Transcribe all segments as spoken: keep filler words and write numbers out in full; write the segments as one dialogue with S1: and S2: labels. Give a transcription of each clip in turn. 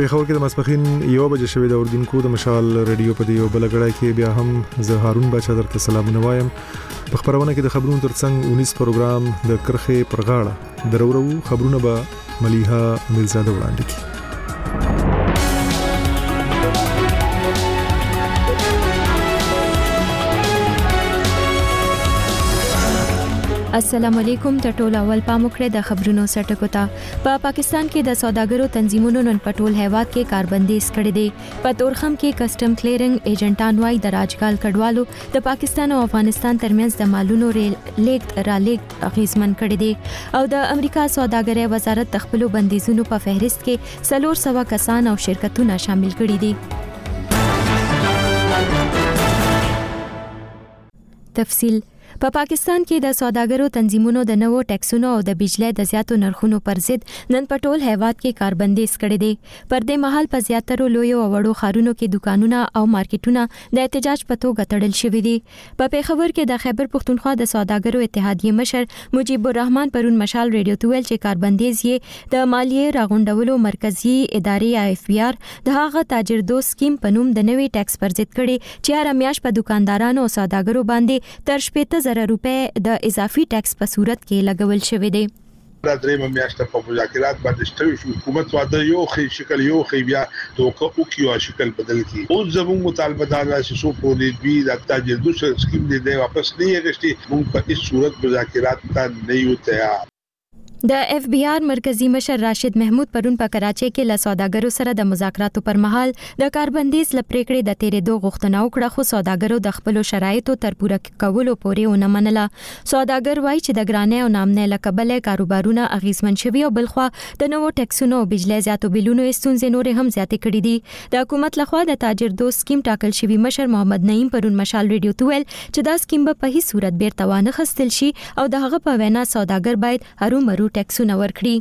S1: پیښور کې د ماسپخین یو بجې شوې د اردوونکو د مشال رادیو په دیو بلګړای کې بیا هم زه هارون بچا درته سلامونه وایم. په خبرونه کې د خبرونو ترڅنګ اونیس پروګرام د کرخه پرغاړه درورو خبرونه به مليحه امیرزاده وړاندې کړي.
S2: السلام علیکم. د ټولو اول پاموکړه د خبرونو سرټکو ته. په پاکستان کې د سوداګرو تنظیمونو نن پټول هیواد کې کاربندیز کړي دي. په تورخم کې کسٹم کلیرنګ ایجنټان وای د راجګال کډوالو د پاکستان او افغانستان ترمنځ د مالونو لیږد را لیږد اغیزمن کړي دي او د امریکا سوداګرۍ وزارت د خپل بندیزونو په فهرست کې څلور سوه کسان او شرکتونه شامل کړي دي. تفصیل په پا پاکستان کې د سوداګرو تنظیمونو د نوو ټیکسونو او د بجلی د زیاتو نرخونو پر ضد نن پټول هیواد کې کاربندیز کړي دي. پر دې مهال په زیاترو لویو او وړو ښارونو کې دکانونه او مارکیټونه د احتجاج په توګه تړل شوي دي. په پیښور کې د خیبر پښتونخوا د سوداګرو اتحادیې مشر مجیب الرحمن پرون مشال ریډیو ته ویل چې کاربندیز یې د مالیې راغونډولو مرکزی ادارې اف بی آر د هغه تاجر دوست سکیم په نوم د نوې ټیکس پر ضد کړي چې هر میاشت په دکاندارانو او سوداګرو باندې تر شپږ زره روپے د اضافي ټیکس په صورت کې لګول شوی دی.
S3: دا درېمه میاشت په مذاکرات باندې شوی شو. حکومت واده یو خې شکل یو خې بیا توګه او کیو شکل بدل کی. او زموږ مطالبه دا چې سو په دې بي د تاجر دوست سکیم دې واپس نه یې موږ په هیڅ صورت مذاکرات ته نه یو تیار.
S2: د اف بی آر مرکزی مشر راشد محمود پرون په کراچۍ کې له سوداګرو سره د مذاکراتو پر مهال د کاربندیز لپریکړې د تیرې دوه غوښتنه وکړه خو سوداګرو د خپل شرایطو تر پوره کولو پورې ونه منله. سوداګر وایي چې د ګرانۍ او نامنۍ لکبل کاروبارونه اغیزمن شوي او بلخوا د نوو ټیکسونو او بجلی زیاتو بیلونو ستونزې نورې هم زیاتې کړې دي. د حکومت لخوا د تاجر دوست سکیم ټاکل شوی مشر محمد نعیم پرون مشال ریډیو ته ویل چې دا سکیم په هیڅ صورت بیرته وانه خستل شي او د هغه په وینا سوداګر باید هرو مرو ټیکسونه ورکړي.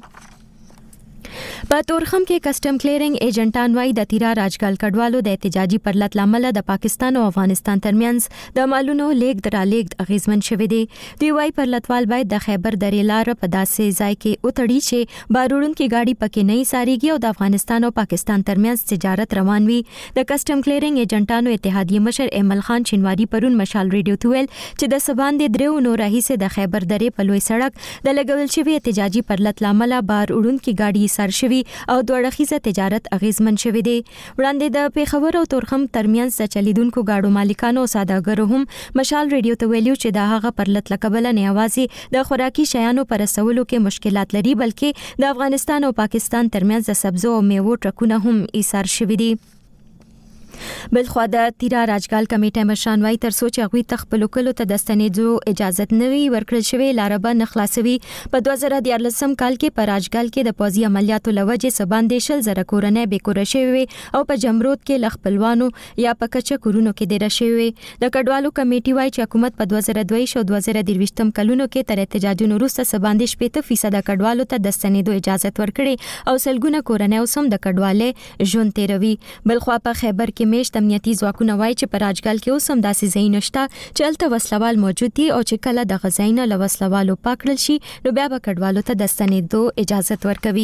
S2: په تورخم کې کسٹم کلیرنګ ایجنټان وای د تیرا راجګال کډوالو د احتجاجي پرلط لامل د پاکستان او افغانستان ترمنځ د مالونو لیږد را لیږد اغیزمن شوی دی. دوی وای پرلطوال باید د خیبر درې لار په داسې ځای کې وتړي چې باروړونکو ګاډي پکې نه ساريږي او د افغانستان او پاکستان ترمنځ تجارت روان وي. د کسٹم کلیرنګ ایجنټانو اتحادیې مشر ایمل خان چنواری پرون مشال ریډیو ته ویل چې د سبان د درو نو راهیسه د خیبر درې په لوی سړک د لګول شوی احتجاجي پرلط لامل باروړونکو ګاډي سر شوی او دوړخیزه تجارت اغیزمن شوی دی. وړاندې د پیښور او تورخم ترمنځ چلیدونکو گاډو مالکانو او سوداګرو هم مشال ریډیو ته ویلو چې دا هغه پرلط لکبل نه یوازې د خوراکي شیانو پر رسولو کې مشکلات لري بلکې د افغانستان او پاکستان ترمنځ د سبزو او میوو ټرکونه هم ایثار شوی دي. بلخوا د تیرا راجګال کمیټه مشران وای تر سوچ غوي تخپل کلو ته د ستنېدو اجازه نه وی ورکړل شوی لاربه نه خلاصوي. په دوه زره دیارلسم کال کې په راجګال کې د پوځي عملیاتو لوجې سباندې شل زره کورنۍ به کور شوی او په جمرود کې لخپلوانو یا په کچه کورونو کې ډیر شوی. د کډوالو کمیټي وای چې حکومت په دوه زره دوه او دوه زره درويشتم کلونو کې تر احتجاجونو وروسته سباندې شپږ فیصد کډوالو ته د ستنېدو اجازه ورکړي او سلګونه کورنۍ اوسم د کډوالې ژوند تیروي. بلخوا په خیبر کې میشت امنیتي ځواکونه وایي چې په راجګال کې اوس هم داسې ځای نشته چې هلته وسلوال موجود دي او چې کله د غزاینه له وسلوالو پاکړل شي نو بیا به کډوالو ته د ستنېدو اجازه ورکوي.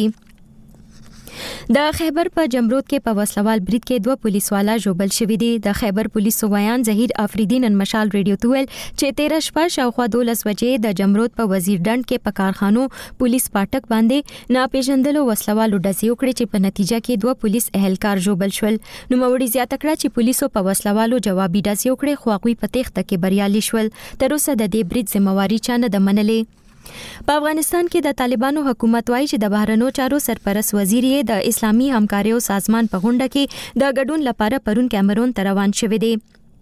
S2: د خیبر په جمرود کې په وسلوال برید کې دوه پولیسوالا ژوبل شوي دي. د خیبر پولیسو ویان ظهیر افریدی نن مشال ریډیو ته ویل چې تیرا شپه شاوخوا دولس بجې د جمرود په وزیر ډنډ کې په کارخانو پولیس پاټک باندې ناپېژندلو وسلوالو ډزې وکړې چې په نتیجه کې دوه پولیس اهلکار ژوبل شول. نو موري زیاته کړه چې پولیسو په وسلوالو جوابي ډزې وکړې خو هغوی په تېښته کې بریالي شول. تر اوسه د دې برید ذمہواری چا نه ده منلې. په افغانستان کې د طالبانو حکومت وایي چې د بهرنیو چارو سرپرست وزیر یې د اسلامي همکاریو سازمان په غونډه کې د ګډون لپاره پرون کیمرون ته روان شوی دی.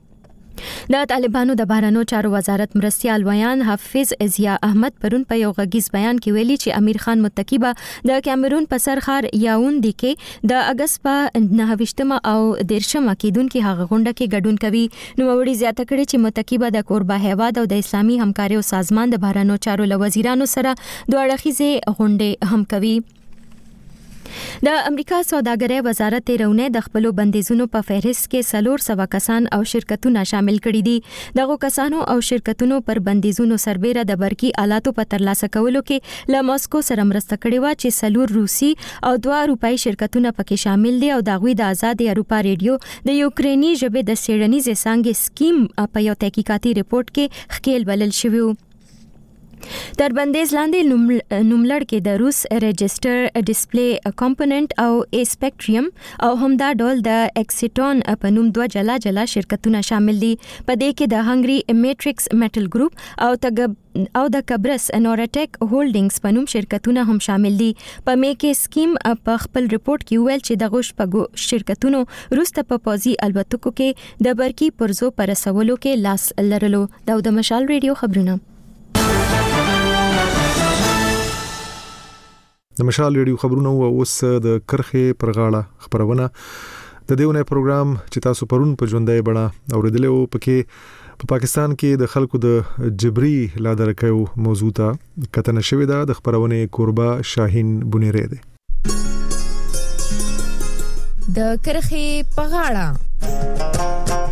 S2: د طالبانو د بهرنیو چارو وزارت مرستیال ویان حافظ ضیا احمد پرون په یو غږیز بیان کې ویلي چې امیر خان متکی به د کیمرون په سرخار یاوندې کې د اگست په نهه او دیرشمه کېدونکې هغه غونډه کې ګډون کوي. نو وړي زیاته کړي چې متکی به د کوربه هیواد او د اسلامي همکاریو سازمان د بهرنیو چارو له وزیرانو سره دوه اړخیزې غونډې هم کوي. د امریکا سوداګرۍ وزارت رونه د خپل بندیزونو په فهرست کې سلور سوا کسان او شرکتونه شامل کړي دي. دغه کسانو او شرکتونو پر بندیزونو سربېره د برقي آلاتو په ترلاسه کولو کې له ماسکو سره مرسته کړې و چې سلور روسي او دوه اروپایي شرکتونه پکې شامل دي او دغوی د آزاد اروپا ریډیو د یوکرینی ژبې د سیړنیز څنګه سکیم په یو تحقیقاتي ریپورت کې خکیل بلل شوی و. تر بندیز لاندې نوملړ کې د روس ريجستر ډسپلی کمپوننت او اسپیکټریم او همدا ډول د اکسیټون په نوم دوه جلا جلا شرکتونه شامل دي. په دې کې د هنګري میټریکس میټل ګروپ او تګ او د کبرس نورټیک هولډینګز په نوم شرکتونه هم شامل دي. په میکې سکیم په خپل ریپورت کې ویل چې د غوښ شرکتونو روسته په پوزي البتکو کې د برقي پرزو پر رسولو کې لاس لرلو. دا د مشال ریډیو خبرونه.
S1: د مشال ریډیو خبرونه او اوس د کرخې پر غاړه خبرونه د دیونه پروګرام چې تاسو پرون په ژوندۍ بڼه اوریدلو پکې په پا پاکستان کې د خلکو د جبري لادرکیو موضوع ته کتنه شوې ده. د خبرونه کوربه شاهین بنيري ده.
S4: د کرخې په غاړه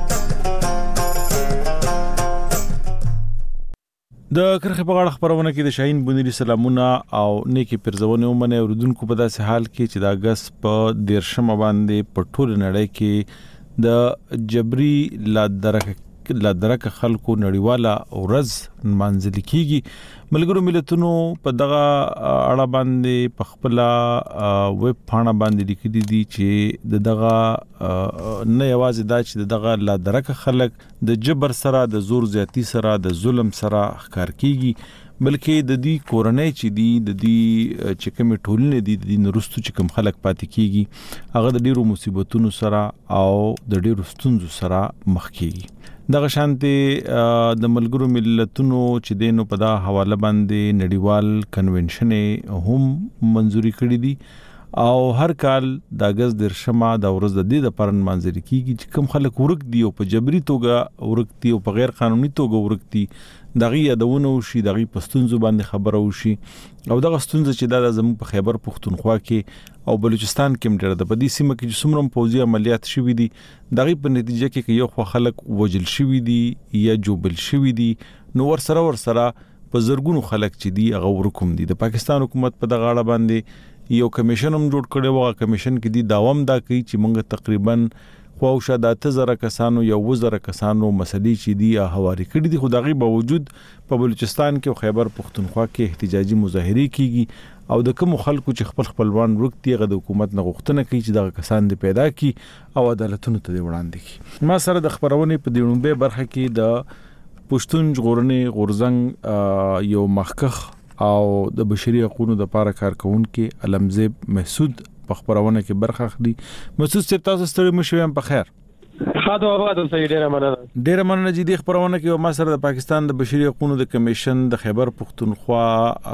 S5: د کرخې په غاړه خبرونه کې د شاهین بنيري سلامونه او نیکی پرزونه ومنه اوردونکو په داسې حال کې چې د اگست په دیرشم باندې په ټول نړۍ کې د جبري لادرک لادرک خلکو نړیواله ورځ منځل کیږي. ملګرو ملتونو په دغه اړه باندې په خپل ویب پاڼه باندې لیکلي دي چې دغه نه یوازې دا چې دغه لادرک خلک د جبر سره د زور زیاتی سره د ظلم سره ښکار کیږي بلکې د دې کورنۍ چې دی د دې چې کوم ټولنې دي د نورستو چې کوم خلک پاتې کیږي هغه د ډیرو مصیبتونو سره او د ډیرو ستونزو سره مخ کیږي. دغه شانته د ملګرو ملتونو چې دینو په دا حواله باندې نړیوال کنونشن هم منځوري کړی دي او هر کال د اگست درشمه د ورځ د دې د پرن منځري کیږي چې کوم خلک ورک دي او په جبري توګه ورک دي او په غیر قانوني توګه ورک دي دغه یادونه وشي دغه پښتونزو باندې خبره وشي او دغه ستونزه چې د زموږ په خیبر پښتونخوا کې او بلوچستان کې مډر د بدی سیمه کې چې څومره پوځي عملیات شوي دي دغه په نتیجه کې یو خو خلک وجل شوي دي یا جوبل شوي دي نو ور سره ور سره په زرګونو خلک چې دي هغه ورکوم دي. د پاکستان حکومت په دغه اړه باندې یو کمیشن هم جوړ کړی و. کمیشن کې دي داوام دا کوي چې موږ تقریبا خواوشه د اته زره کسانو یا اوه زره کسانو مسلې چې دی حواله کړي دي. خدایي باوجود په بلوچستان کې او خیبر پښتونخوا کې احتجاجي مظاهره کیږي او د کوم خلکو چې خپل خپلوان ورکتي غو د حکومت نه غوښتنه کوي چې دغه کسان دې پیدا کړي او عدالتونو ته وړاندې کړي. ما سره د خبرونه په دیونبه برخه کې د پښتون ژغورنې غورزنګ یو مخکخ او د بشري حقوقو د لپاره کارکونکو علمزیب محسود په خبرونه کې برخه اخلي. محسود صاحب تاسو ستړي مشوي په خیر.
S6: خاطر آباد سید ډیر مننه
S5: ډیر مننه چې د خبرونه کې ما سره د پاکستان د بشري حقوقو د کمیشن د خیبر پښتونخوا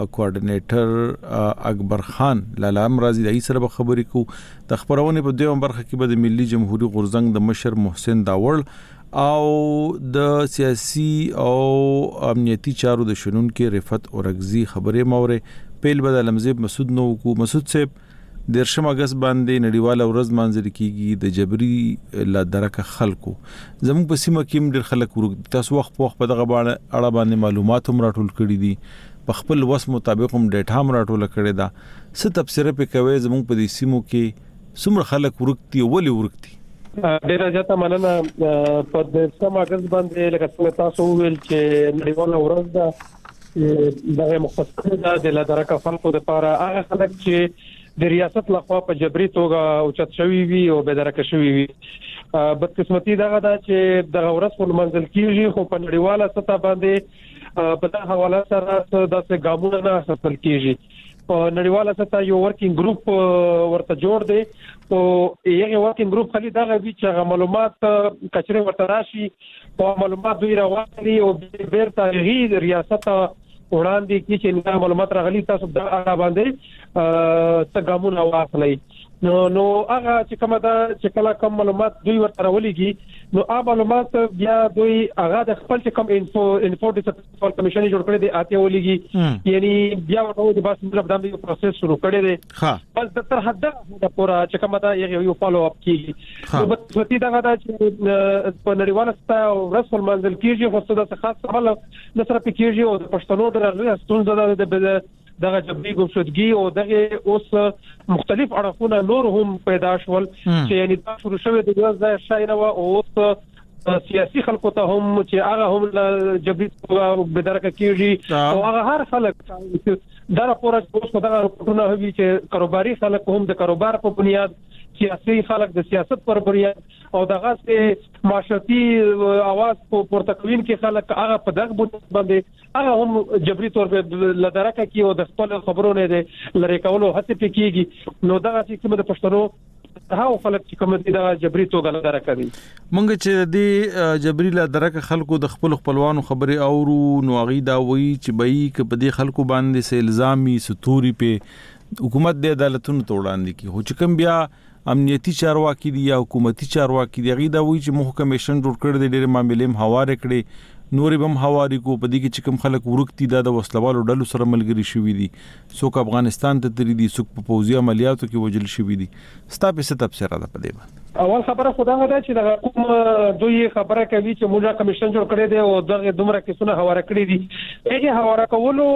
S5: کوارډینیټر اکبر خان لاله امرازي د سره به خبرې کو د خبرونه په دیوم برخه کې به د ملي جمهوریت غورزنګ د مشر محسن داوړ او د سیاسي او امنیتي چارو د شنن کې رفعت اورغزي خبرې مورې پیل بدل علمزیب مسعود نو کو. مسعود صاحب درشم اگست باندې نړیواله ورځ مانځل کیږي د جبري لادرک خلکو زموږ په سیمه کې ډېر خلک ورک تاسو وخت په وخت په دغه اړه باندې معلومات هم راټول کړي دي په خپل وس مطابق هم ډیټا هم راټول کړي دا څه تفسیر په کوي زموږ په دې سیمو کې څومره خلک ورکتي ولې ورکتي.
S6: ډیر زیاته مننه. په درشم اگست باندې لکه څنګه تاسو ویل چې نړیواله ورځ ده دغه مختص ده د لادرک خلکو لپاره هغه خلک چې د ریاست لخوا په جبري توګه اوچت شوی وي او بدرکه شوی وي. بدقسمتي دغه دا چې د ورځ په منځل کېږي خو په نړیواله سطح باندې په دغه حواله سره د ګامونو نه اخیستل کېږي. په نړیواله سطح یو ورکینګ ګروپ ورته جوړ دی او یو ورکینګ ګروپ خالي دغه وی چې معلومات کچره ورته راشي او معلومات دوی راوړي او بیرته غیر ریاست وړاندې کې چې معلومات راغلي تاسو د هغه باندې تګامونه واخلئ. نو نو هغه چې کومه دا چې کله کوم معلومات دوی ورته راولېږي نو هغه معلومات بیا دوی هغه د خپل چې کوم انفو انفو ډیسپل کمیشن جوړ کړی دی اته ولېږي یعنی بیا ورته د بس مطلب د پروسس شروع کړی دی بس د تر حد د پورا چې کومه دا یو فالو اپ کیږي نو په څه دا دا چې په نړیواله ستا او رسول منزل کیږي خو څه د خاص عمل د سره پکېږي او د پښتنو درغلي ستونزه د دغه جبري ګمشدګي او دغه اوس مختلف اړخونه نور هم پیدا شول چې یعنی دا شروع شوه د دوه ځای شایره او اوس سیاسي خلکو ته هم چې هغه هم جبري بدرکه کیږي او هغه هر خلک دا راپور اوس په دغه راپورونه هوي چې کاروباري خلک هم د کاروبار په بنیاد سیاسي خلک د سیاست پر بنیاد او دغه سه معاشرتي आवाज په پورتکوین کې خلک هغه په دغه بنیاد باندې هغه هم جبري تور په لدارکه کې او د خپل خبرونه د لری کولو هڅه پکېږي نو دغه چې کوم د پښتنو هاو خلک چې کوم د جبري توګه لدارکه دي
S5: مونږ چې د جبري لدارکه خلکو د خپل خپلوانو خبري اورو نو غي دا وی چې بای ک په دې خلکو باندې سه الزامي ستوري په حکومت د عدالتونو توړاندې کی هو چې کوم بیا امنیتي چارواکي دي یا حکومتي چارواکي دي غي دا وی چې مخ کمیشن جوړ کړ د ډېر معاملې هم حواله کړي نورې بم حواري کو په دې کې چې کوم خلک ورکتي د وسلوالو ډلو سره ملګری شوي دي څوک افغانستان ته تری دي څوک په پوځي عملیاتو کې وجل شوي دي ستا په ست تفسیر ده په دې باندې
S6: اول خبره خدای غدا چې د کوم دوی خبره کوي چې موږ کمیشن جوړ کړی دی او دغه دومره کیسونه حواله کړی دي هغه حواله کولو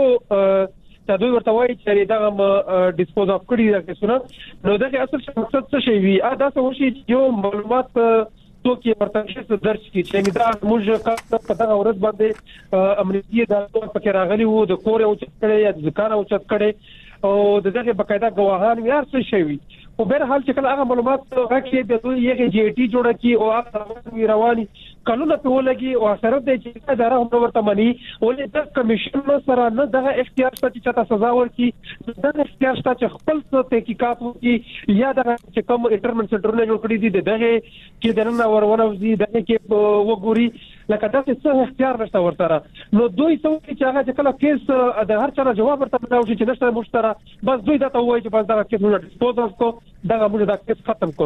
S6: ته دوی ورته وایي چې دغه ډیسپوز اف کړی دا کیسونه نو دغه اصل مقصد څه شي وي دا څه وشي یو معلومات تو کې ورته درج کی چې دا موږ کله په دغه ورځ باندې امنیتي ادارو پکې راغلي وو د کور او چت کړي یا د ځکان او چت کړي او دغه بقاعده غواهان یې څه شي وي په بهر حال چې کله هغه معلومات راکړي د دوی یو جی ټي جوړه کی او هغه رواني قانون په ولګي او اثر د چې اداره هم ورته مني ولې د کمیشن سره نه دغه اختیار شته چې تاسو سزا ورکړي دغه اختیار شته چې خپل تحقیقات وکړي یا دغه چې کوم انټرمنټ سنټرونه جوړ کړی دي دغه کې دنه ورونه دي دغه کې وګوري لکه تاسو څه اختیار نشته ورته نو دوی څه چې هغه چې کله کیس د هر چا جواب ورته راوړي چې نشته مشترک بس دوی دا ته وایي چې بس دغه کیس موږ ډیسپوز کو دغه موږ دا کیس ختم کو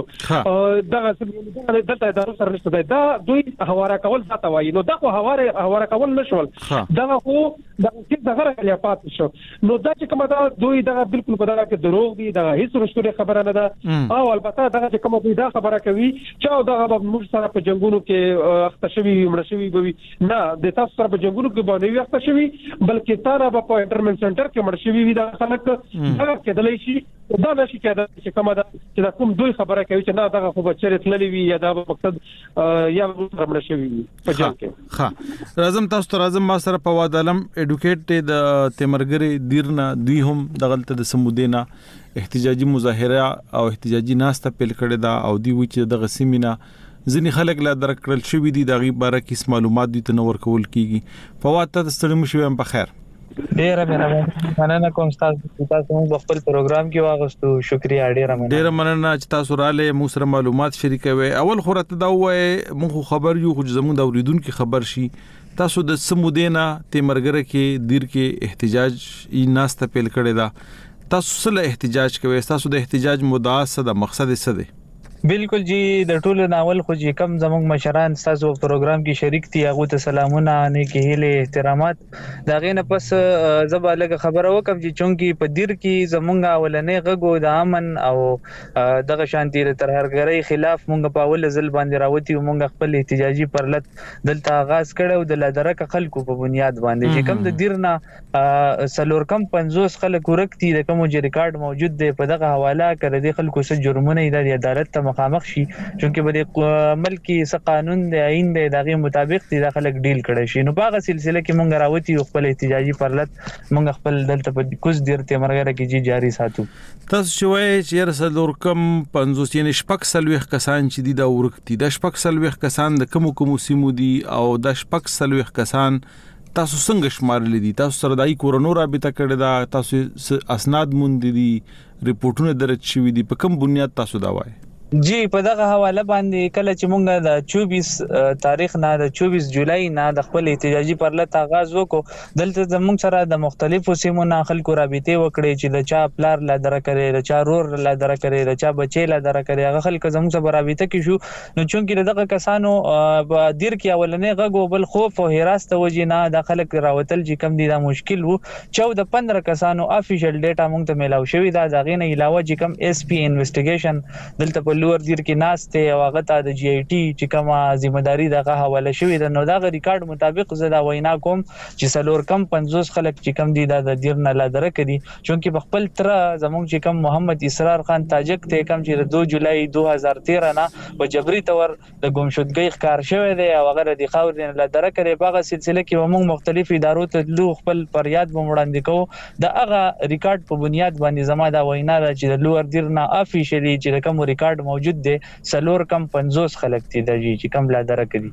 S6: دغه دغه ادارو سره نشته دا دوی حواله کول ځاته وایي نو دا خو حواله حواله کول نشول دا خو دا چې دغه غلیافات شو نو دا چې کومه دا دوی دا بالکل په دغه کې دروغ دي دا هیڅ رښتونی خبره نه ده او البته دا چې کومه دوی دا خبره کوي چې دا موږ سره په جنگونو کې اخته شوی مړ شوی به نه د تاسو سره په جنگونو کې باندې وي اخته شوی بلکې تاسو په انټرمنټ سنټر کې مړ شوی وي دا خلک دا کېدلی شي دا نشي کېدای چې کومه دا چې کوم دوی خبره کوي چې نه دا خو بچره تللی وي یا دا مقصد یا مړ شوی وي په جنگ کې
S5: ها راځم تاسو ته راځم ما سره په وادلم اډوکیټ د تیمرګری دیرنا دوی هم دغلت د سمودینا احتجاجي مظاهره او احتجاجي ناسته پیل کړی دا او دی و چې د غسیمینا ځینې خلک لا درکړل شوی دي د غي باره کې معلومات دي تنور کول کیږي فواد ته ستړي مشو هم په خیر
S7: ډیره مننه مننه کوم تاسو تاسو په خپل پروګرام کې واغستو شکریا ډیره مننه
S5: ډیره مننه چې تاسو رااله مو سره معلومات شریکوي اول خو راته دا وای مونږ خبر یو خو زموږ د اوریدونکو خبر شي تاسو د سمودینا تیمرګره کې دیر کې احتجاج ای ناسته پیل کړی دا تاسو سره احتجاج کوي تاسو د احتجاج مدعا څه د مقصد څه دی
S7: بالکل جی د ټولو ناول خو چې کم زموږ مشران تاسو په پروګرام کې شریک دي هغه ته سلامونه نه کې هله احترامات دا غینه پس زبا لګه خبره وکم چې چونکی په دیر کې زمونږ اولنې غږو د امن او دغه شانتي تر هرګري خلاف مونږ په اول ځل باندې راوتی مونږ خپل احتجاجي پرلط دلته آغاز کړو د لدرکه خلکو په بنیاد باندې چې کم د دیرنا سلور کم پنځوس خلک ورکتي د کوم چې ریکارډ موجود دی په دغه حواله کړی د خلکو سره جرمونه د عدالت مخامخ شي چونکه په ملکی س قانون دی عین دی دغه مطابق دي خلک ډیل کړي شي نو په هغه سلسله کې مونږ راوتی خپل احتجاجي پرلط مونږ خپل دلته په کوز ډیر تیمرګره کې جی جاری ساتو
S5: تاسو شوي چې رسول کم پنځوس یې شپک سلويخ کسان چې دي دا ورکتي د شپک سلويخ کسان د کوم کوم سیمو دي او د شپک سلويخ کسان تاسو څنګه شمارل دي تاسو سره دای کورونو رابطه کړی دا تاسو اسناد مونږ دي ریپورتونه درج شوی دي په کوم بنیاد تاسو دا وایي
S7: جی په دغه حواله باندې کله چې مونږ د چوبیس تاریخ نه د چوبیس جولای نه د خپل احتجاجي پرلط آغاز وکړو دلته زموږ سره د مختلفو سیمو نه خلکو رابطې وکړي چې د چا پلار لا در کړي د چا رور لا در کړي د چا بچي لا در کړي هغه خلک زموږ سره رابطه کې شو نو چونکی دغه کسانو په دیر کې اولنې غږ بل خوف او هراس ته وجې نه د خلک راوتل چې کم دي دا مشکل وو چودہ پندرہ کسانو افیشل ډیټا مونږ ته ملاو شوی دا دغه نه علاوه چې کم اس پی انویسټیګیشن دلته لور دیر کې ناشته او هغه ته د جی آی ټي چې کومه ذمہداري دغه حواله شوې ده نو دا ریکارډ مطابق زدا وینا کوم چې سلور کم پنځوس خلک چې کم دي د دیر نه لادره کړي چونکی په خپل تر زموږ چې کم محمد اسرار خان تاجک ته کم چې دو جولای دو هزار تیرہ نه په جبري تور د ګمشدګۍ ښکار شوی دی او هغه د خاور نه لادره کړي په هغه سلسله کې موږ مختلف ادارو ته لو خپل فریاد وړاندې کوو د هغه ریکارډ په بنیاد باندې زما دا وینا ده چې د لور دیر نه افیشلی چې کوم ریکارډ موجود دی سلور کم پنځوس خلک دي د چې کم لا درک دي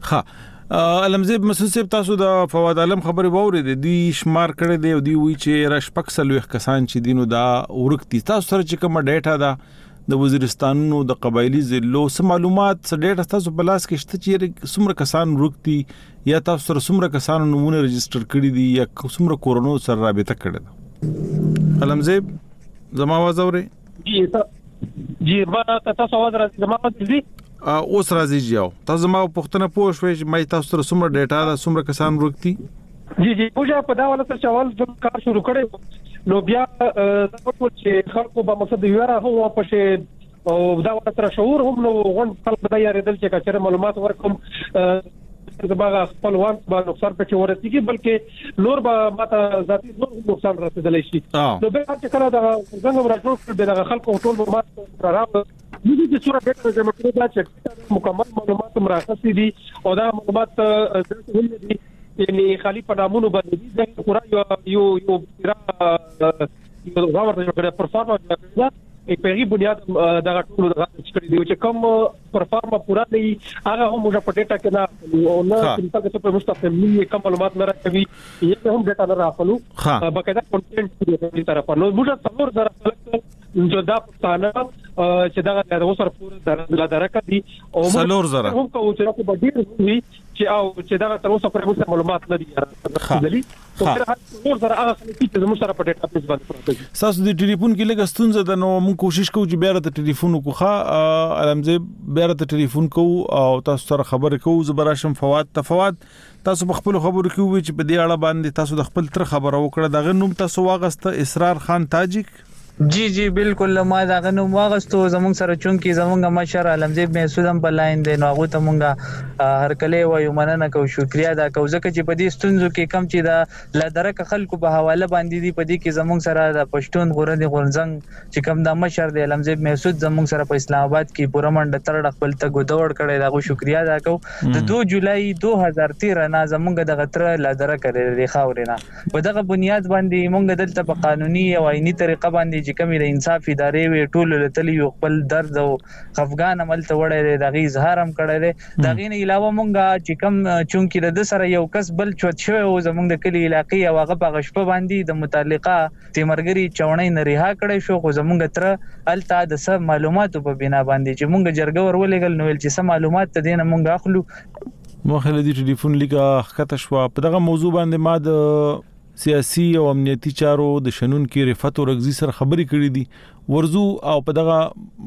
S5: ها علمزیب مسعود صاحب تاسو د فواد عالم خبري واورید دي شمار کړي دی او دی وی چې راشپک سلوخ کسان چې دینو دا ورکتی تاسو سره چې کوم ډیټا دا د وزیرستانونو د قبایلی ضلعو سم معلومات څه ډیټا تاسو بلاس کې شته چې څومره کسان ورکتی یا تاسو سره څومره کسان نمونه ريجستره کړی دي یا څومره کورونو سره رابطه کړی ده علمزیب زما आवाज اوري
S6: جی جی ما تاسو आवाज راځي زما आवाज دي
S5: اوس راځي جاو تاسو ما پښتنه پوښ وې چې مې تاسو سره څومره ډیټا دا څومره کسان ورکتي
S6: جی جی پوجا په دا ولا څه چوال د کار شروع کړي نو بیا د ټول چې خلکو به مقصد یو را هو پښه او دا ولا تر شعور هم نو غون خلک دا یاردل چې کچره معلومات ورکوم زماغه خپلوان به نقصان پکې ورسیږي بلکې نور به ماته ذاتي نقصان رسیدلی شي نو به چې کله دا څنګه راټول به د خلکو ټول معلومات راغله دې چې صورت ډېر چې مکرو دا چې مکمل معلومات راغلي دي او دا معلومات ولې دي یعنی خالی په نامونو باندې دي پورا یو یو یو را یو راوړل کړه پرفارمنس ای په بنیاد دا ټول د کړي دی چې کوم پرفارما پورا دی هغه هم موږ په ډیټا کې نه او نه چې تاسو په مستقیم ملي کوم معلومات نه راکوي یې هم ډیټا نه راخلو باقاعده کنټینټ دی طرف نو موږ څلور زره خلک جو دا پښتانه چې دا د اوسر پور د درکه دي او
S5: څلور زره
S6: هم کو چې په ډیر وي چې او چې دا تر اوسه پرې معلومات نه دي راځلي خو څلور زره هغه چې موږ سره په ډیټا بیس باندې
S5: تاسو د ټلیفون کې لګ ستونزه ده نو موږ کوشش کوو چې بیا د ټلیفون کوخه علمزیب بیا د ټلیفون کوو او تاسو سره خبرې کوو زبراشم فواد تفواد تاسو په خپل خبرو کې وی چې په دې اړه باندې تاسو د خپل تر خبرو وکړه دغه نوم تاسو واغسته اسرار خان تاجک
S7: جی جی بالکل ما دا غنوم واغستو زمونږ سره چونکی زمونږ مشر علمزیب محسود هم په لاین دی نو هغه ته مونږه هر کله وایو مننه کو شکریا دا کو ځکه چې په دې ستونزو کې کم چې دا لدرک خلکو په حواله باندې دی په دې کې زمونږ سره د پښتون غورندي غورنځنګ چې کم د مشر دی علمزیب محسود زمونږ سره په اسلام آباد کې پوره منډه تر خپل ته ګډوډ کړي دا شکریا دا کو د دو جولای دو هزار تیرہ نه زمونږ د غتر لدرک لري خاورینه په دغه بنیاد باندې مونږ دلته په قانوني او آئینی طریقه باندې چې کومې د انصاف ادارې وی ټول لتلی یو خپل درد او خفغان عمل ته وړي د غي اظهار هم کړی دی دا غي علاوه مونږه چې کم چونکی د سره یو کس بل چوت شوی او زمونږ د کلی علاقې او هغه په غشپ باندې د متعلقه تیمرګری چونې نه ریها کړی شو خو زمونږ تر الته د سم معلوماتو په بنا باندې چې مونږ جرګه ورولېګل نو چې سم معلومات ته دینه مونږ اخلو
S5: مخله دي ټلیفون لیکه خطه شو په دغه موضوع باندې ما د سیاسي او امنیتي چارو د شنن کې رفعت اورغزي سره خبرې کړې دي ورزو او په دغه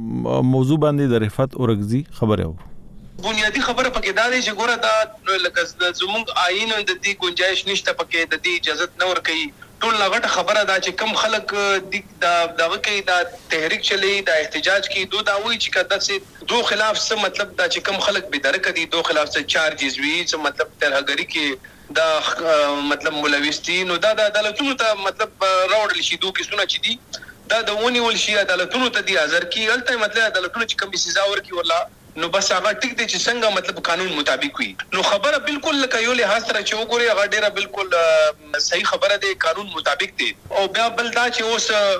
S5: موضوع باندې د رفعت اورغزي خبره و
S8: بنیادی خبره پکې دا دی چې ګوره دا لکه زموږ آئین د دې گنجائش نشته پکې د دې اجازه نه ورکوي ټول لغټه خبره دا چې کم خلک دا دغه کې دا تحریک چلی دا احتجاج کې دوه دا وی چې کده سي دو خلاف څه مطلب دا چې کم خلک به درک دي دو خلاف څه چارجز وی څه مطلب ترهګری کې دا مطلب ملوثین او دا د عدالتونو ته مطلب راوړل شي دوه کیسونه چې دي دا د ونی ول شي عدالتونو ته دی حاضر کی الته مطلب عدالتونو چې کوم سزا ورکي ولا نو بس هغه ټیک دي چې څنګه مطلب قانون مطابق وي نو خبره بالکل لکه یو له حاصله چې وګوري هغه ډیره بالکل صحیح خبره ده قانون مطابق دي او بیا بل دا چې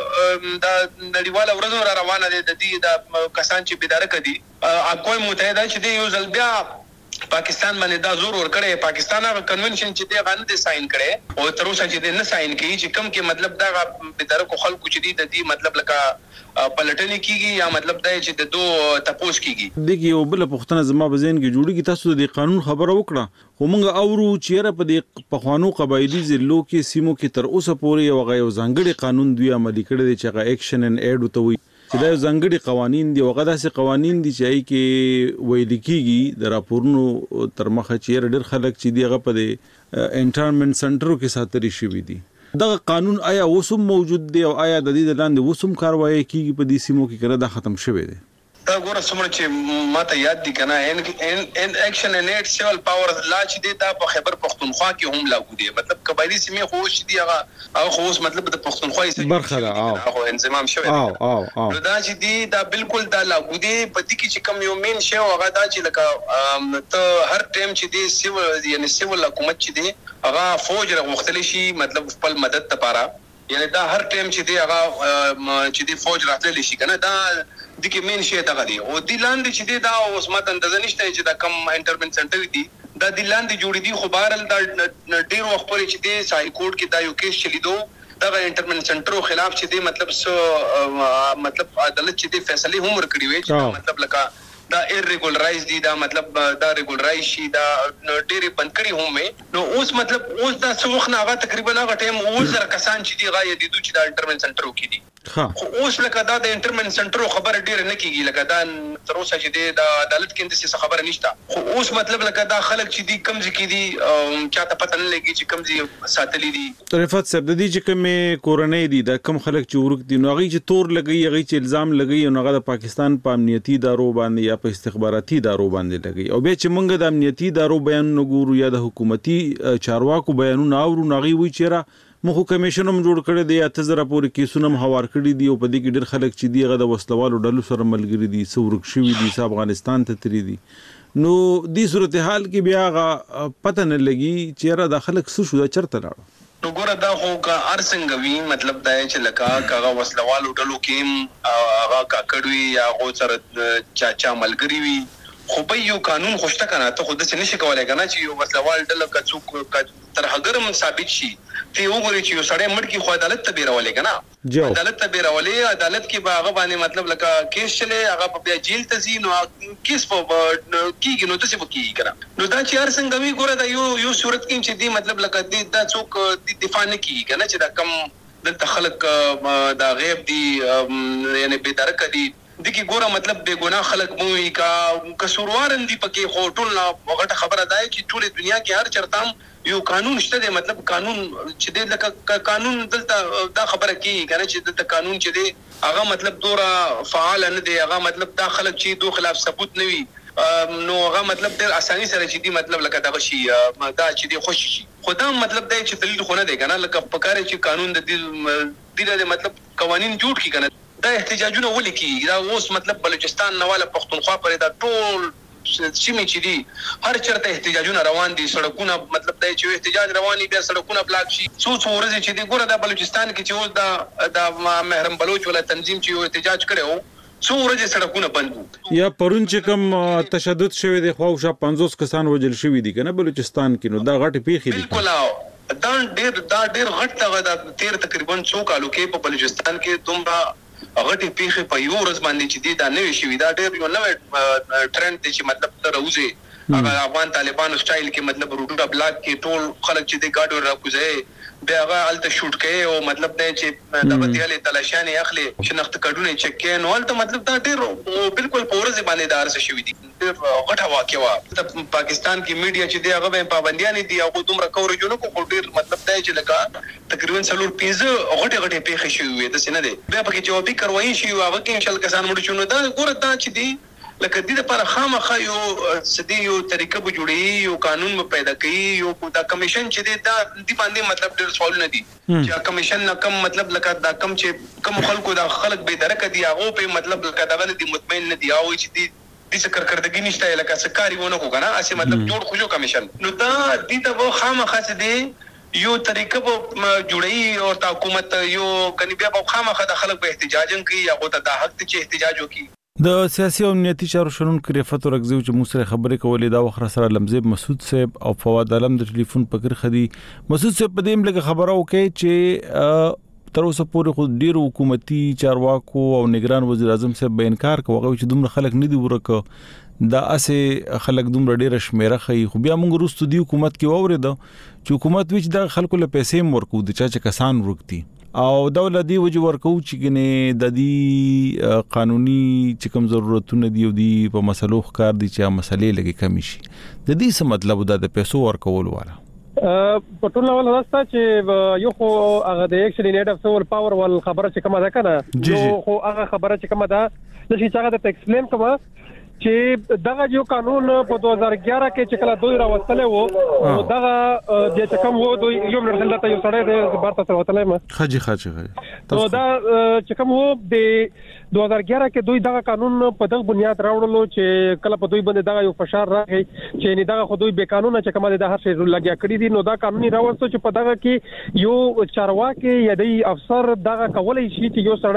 S8: اوس دا نړیواله ورځ را روانه ده د دې د کسان چې بيدار کدي اقوام متحده چې یو ځل بیا پاکستان باندې دا زور ور کړی. پاکستان هغه کنونشن چې دی غانه د ساين کړي او تر اوسه چې نه ساين کوي چې کم کې مطلب دا به درکو خلکو چې دی د دې مطلب لکه پلټنې کیږي یا مطلب دا چې د دوه تپوس کیږي.
S5: دغه یو بل پښتنه زما بزین کې جوړیږي. تاسو د قانون خبره وکړه خو موږ اورو چې را په دې پخوانو قبایلی ضلعو کې سیمو کې تر اوسه پورې یو غو ځانګړي قانون دوی عملي کړی دی چې هغه اکشن ان ایډ وتوي چې دا ځانګړي قوانين دي. وغدا سي قوانين دي چې ای کې ویل کیږي د راپورونو تر مخه چې ډېر خلک چې دیغه په دې انټرمنټ سنټرو کې ساتري شوی دي. دا قانون آیا وسوم موجود دی او آیا د دې لاندې وسوم کاروایی کیږي په دې سیمو کې کړه دا ختم شوی دی؟
S8: دا ګوره څومره چې ماته یاد دي کنه ان ان اکشن ان ایټ سیول پاور لا چې دی دا په خیبر پختونخوا کې هم لاګو دی. مطلب قبایلی سیمې خو چې دی هغه هغه خو مطلب د پختونخوا یې
S5: برخه ده
S8: او انضمام شوی
S5: او او او
S8: دا چې دی دا بالکل دا لاګو دی. په دې کې چې کم یو مين شی هغه دا چې لکه ته هر ټیم چې دی سیول یعنی سیول حکومت چې دی هغه فوج راغختلی شي مطلب خپل مدد لپاره. یعنی دا هر ټیم چې دی هغه چې دی فوج راتللی شي کنه دا د کې مين شي دا غدي او د لاندې چې دی دا اوس ماته اندازه نشته چې دا کم انټرمنټ سنټر دی دا د لاندې جوړې دي. خو بهرل دا ډیر وخت پورې چې دی سای کوډ کې دا یو کیس چلیدو دا انټرمنټ سنټرو خلاف چې دی مطلب سو مطلب عدالت چې دی فیصله هم ورکړي وي چې مطلب لکه دا ایرریګولرایز دي دا مطلب دا ریګولرایز شي دا ډېری بند کړي هم نو اوس مطلب اوس دا څو وخت نه هغه تقریبا هغه ټیم اوس زر کسان چې دی غايه دي چې دا انټرمنټ سنټرو کې دي. خو اوس لکه دا د انټرمنټ سنټرو خبره ډېر نه کیږي لکه دا تر اوسه چې دی دا عدالت کې د څه خبره نشته. خو اوس مطلب لکه دا خلک چې دی کمزې کې دي چاته پته نه لګي چې کمزې ساتلې دي.
S5: رفعت صاحب د دې چې کومه کورنۍ دي دا کم خلک چې ورک دي نو هغه چې تور لګي هغه چې الزام لګي نو هغه د پاکستان په امنیتي ادارو باندې یا په استخباراتي ادارو باندې لګي او بیا چې موږ د امنیتي ادارو بیانونه ګورو یا د حکومتي چارواکو بیانونه اورو نو هغه وی چیرې مخ کمیشن هم جوړ کړی دی اته زره پورې کیسونه هم هوار کړی دی او په دې کې ډېر خلک چې دی هغه د وسلوالو ډلو سره ملګری دي څورک شوی دي چې افغانستان ته تری دي. نو دې صورتحال کې بیا هغه پته نه لګي چې را د خلک څه شو دا چرته لاړ.
S8: نو ګوره دا خو کا ارڅنګ وی مطلب دا چې لکه کاغه وسلوالو ډلو کې هغه کاکړوي یا غو سره چا چا ملګری وي خو به یو قانون خوشته کنه ته خود څه نشي کولای کنه چې یو وسلوال ډله کڅوک تر هغه ثابت شي ته وګوري چې یو سړی مړ کی خو عدالت ته بیرولې کنه عدالت ته بیرولې عدالت کې به هغه باندې مطلب لکه کیس چلے هغه په جیل ته ځي نو کیس په کیږي نو څه وکړي کنه نو دا چې هر څنګه وی ګوره دا یو یو صورت کې چې دی مطلب لکه دا څوک دفاع نه کوي کنه چې دا کم دلته خلک دا غیب دي یعنی بے درک دي دغه ګوره مطلب بے ګناه خلک موي کا قصوروارن دي پکې خو ټول وغټه خبره ده چې ټول دنیا کې هر چرتام یو قانون شته دی مطلب قانون چې دی لکه قانون دلته دا خبره کوي کنه چې دلته قانون چې دی هغه مطلب دورا فعال نه دی هغه مطلب دا خلک چې دوه خلاف ثبوت نه وي نو هغه مطلب ډېر اساني سره چې دی مطلب لکه دا شي دا چې دی خوشي شي خدا مطلب دا چې دلیل خو نه دی کنه لکه پکاره چې قانون د دې د مطلب قوانين جوړ کی کنه دا احتجاجونه ولیکي دا اوس مطلب بلوچستان نواله پښتونخوا پرې دا ټول سیمې چې دي هر چرته احتجاجونه روان دي سړکونه مطلب دا چې احتجاج رواني بیا سړکونه بلاک شي څو څو ورځې چې دی ګوره د بلوچستان کې چې اوس دا د محرم بلوچ ولا تنظیم چې یو احتجاج کړو څو ورځې سړکونه بند
S5: یا پرون چې کوم تشدد شوی دی خو شا پنځوس کسان وجل شوی دي کنه بلوچستان کې نو دا غټ پیخي دي
S8: بالکل دا ډېر دا ډېر غټ دا تیر تقریبا څو کالو کې په بلوچستان کې دومره غټي پیخي په یو ورځ باندې چې دی دا نوې شوی دا ډېر یو نوې ټرند دی چې مطلب تر اوسه هغه افغان طالبانو سټایل کې مطلب روډا بلاک کې ټول خلک چې دی گاډو راکوځي بیا هغه الته شوټ کوي او مطلب دا چې دغه دیاله تلاشانه اخلي شناخت کډونه چک کوي نو الته مطلب دا ډېر بالکل پورز باندې دار څه شوی دي غټه واقعا د پاکستان کې میډیا چې دی هغه پابندیان دي هغه دومره کورجونه کو ډېر مطلب دا چې لکه تقریبا څلور پنځه غټه غټه پیښې شوې د سینه دی بیا پکې جوابي کاروایی شي هغه کې انشاء الله کسان مړ شونه دا ګوره دا چې دی لکه دې لپاره خامخا یو سدي یو طریقه به جوړي یو قانون به پیدا کړي یو دا کمیشن چې دی دا د باندې مطلب ډېر سوال نه دي چې کمیشن نه کم مطلب لکه دا کم چې کم خلکو دا خلک به درک دي هغه په مطلب لکه دا باندې مطمئن نه دي او چې دی د څه کارکړدګي نشته لکه سکاري ونه کو کنه اسی مطلب جوړ خوشو کمیشن نو دا دې ته و خامخا سدي یو طریقه به جوړي او حکومت یو کني بیا په خامخا د خلک به احتجاجن کوي هغه ته د حق ته احتجاج وکي
S5: د سیاسي او امنیتي چارو شنونکو رفعت ورغزي چې موږ سره خبرې کولې دا وخت سره لمزيب مسعود صاحب او فواد عالم د ټلیفون پکر خدي. مسعود صاحب په دې ملګه خبرو کوي چې تر اوسه پورې خو ډیر حکومتي چارواکو او نگران وزیر اعظم صاحب به انکار کوي چې دومره خلک نه دی ورکه دا اسه خلک دومره ډیر شمیره خي. خو بیا موږ وروسته دی حکومت کې وورید چې حکومت وچ د خلکو له پیسې ورکو د چا چې کسان ورکتي او دولت دی وجه ورکو چې ګنه د دې قانوني چې کوم ضرورتونه دی او دی په مسلو ښکار دي چې مسلې لګي کمی شي. د دې څه مطلب د پیسو ورکول والا
S6: په ټول ډول راسته چې یو خو هغه د اکشن نیډ اف سول پاور ول خبره چې کومه ده کنه نو خو هغه خبره چې کومه ده د شي څنګه د ایکسپلین کومه چې دغه یو قانون په دوه هزار اګیاره کې چې کله دوی راوستلې وو نو دغه د چکم وو دوی یو منځل ته یو سړی د بارته سره وتلې ما
S5: خجي خجي خجي
S6: نو دا چې کوم وو د دوه هزار اګیاره کې دوی دغه قانون په دغه بنیاد راوړلو چې کله په دوی باندې دغه یو فشار راغی چې نه دغه خو دوی به قانون چې کومه د هر شی لګیا کړی دي نو دا قانوني راوستو چې په دغه کې یو چارواکي یا د افسر دغه کولای شي چې یو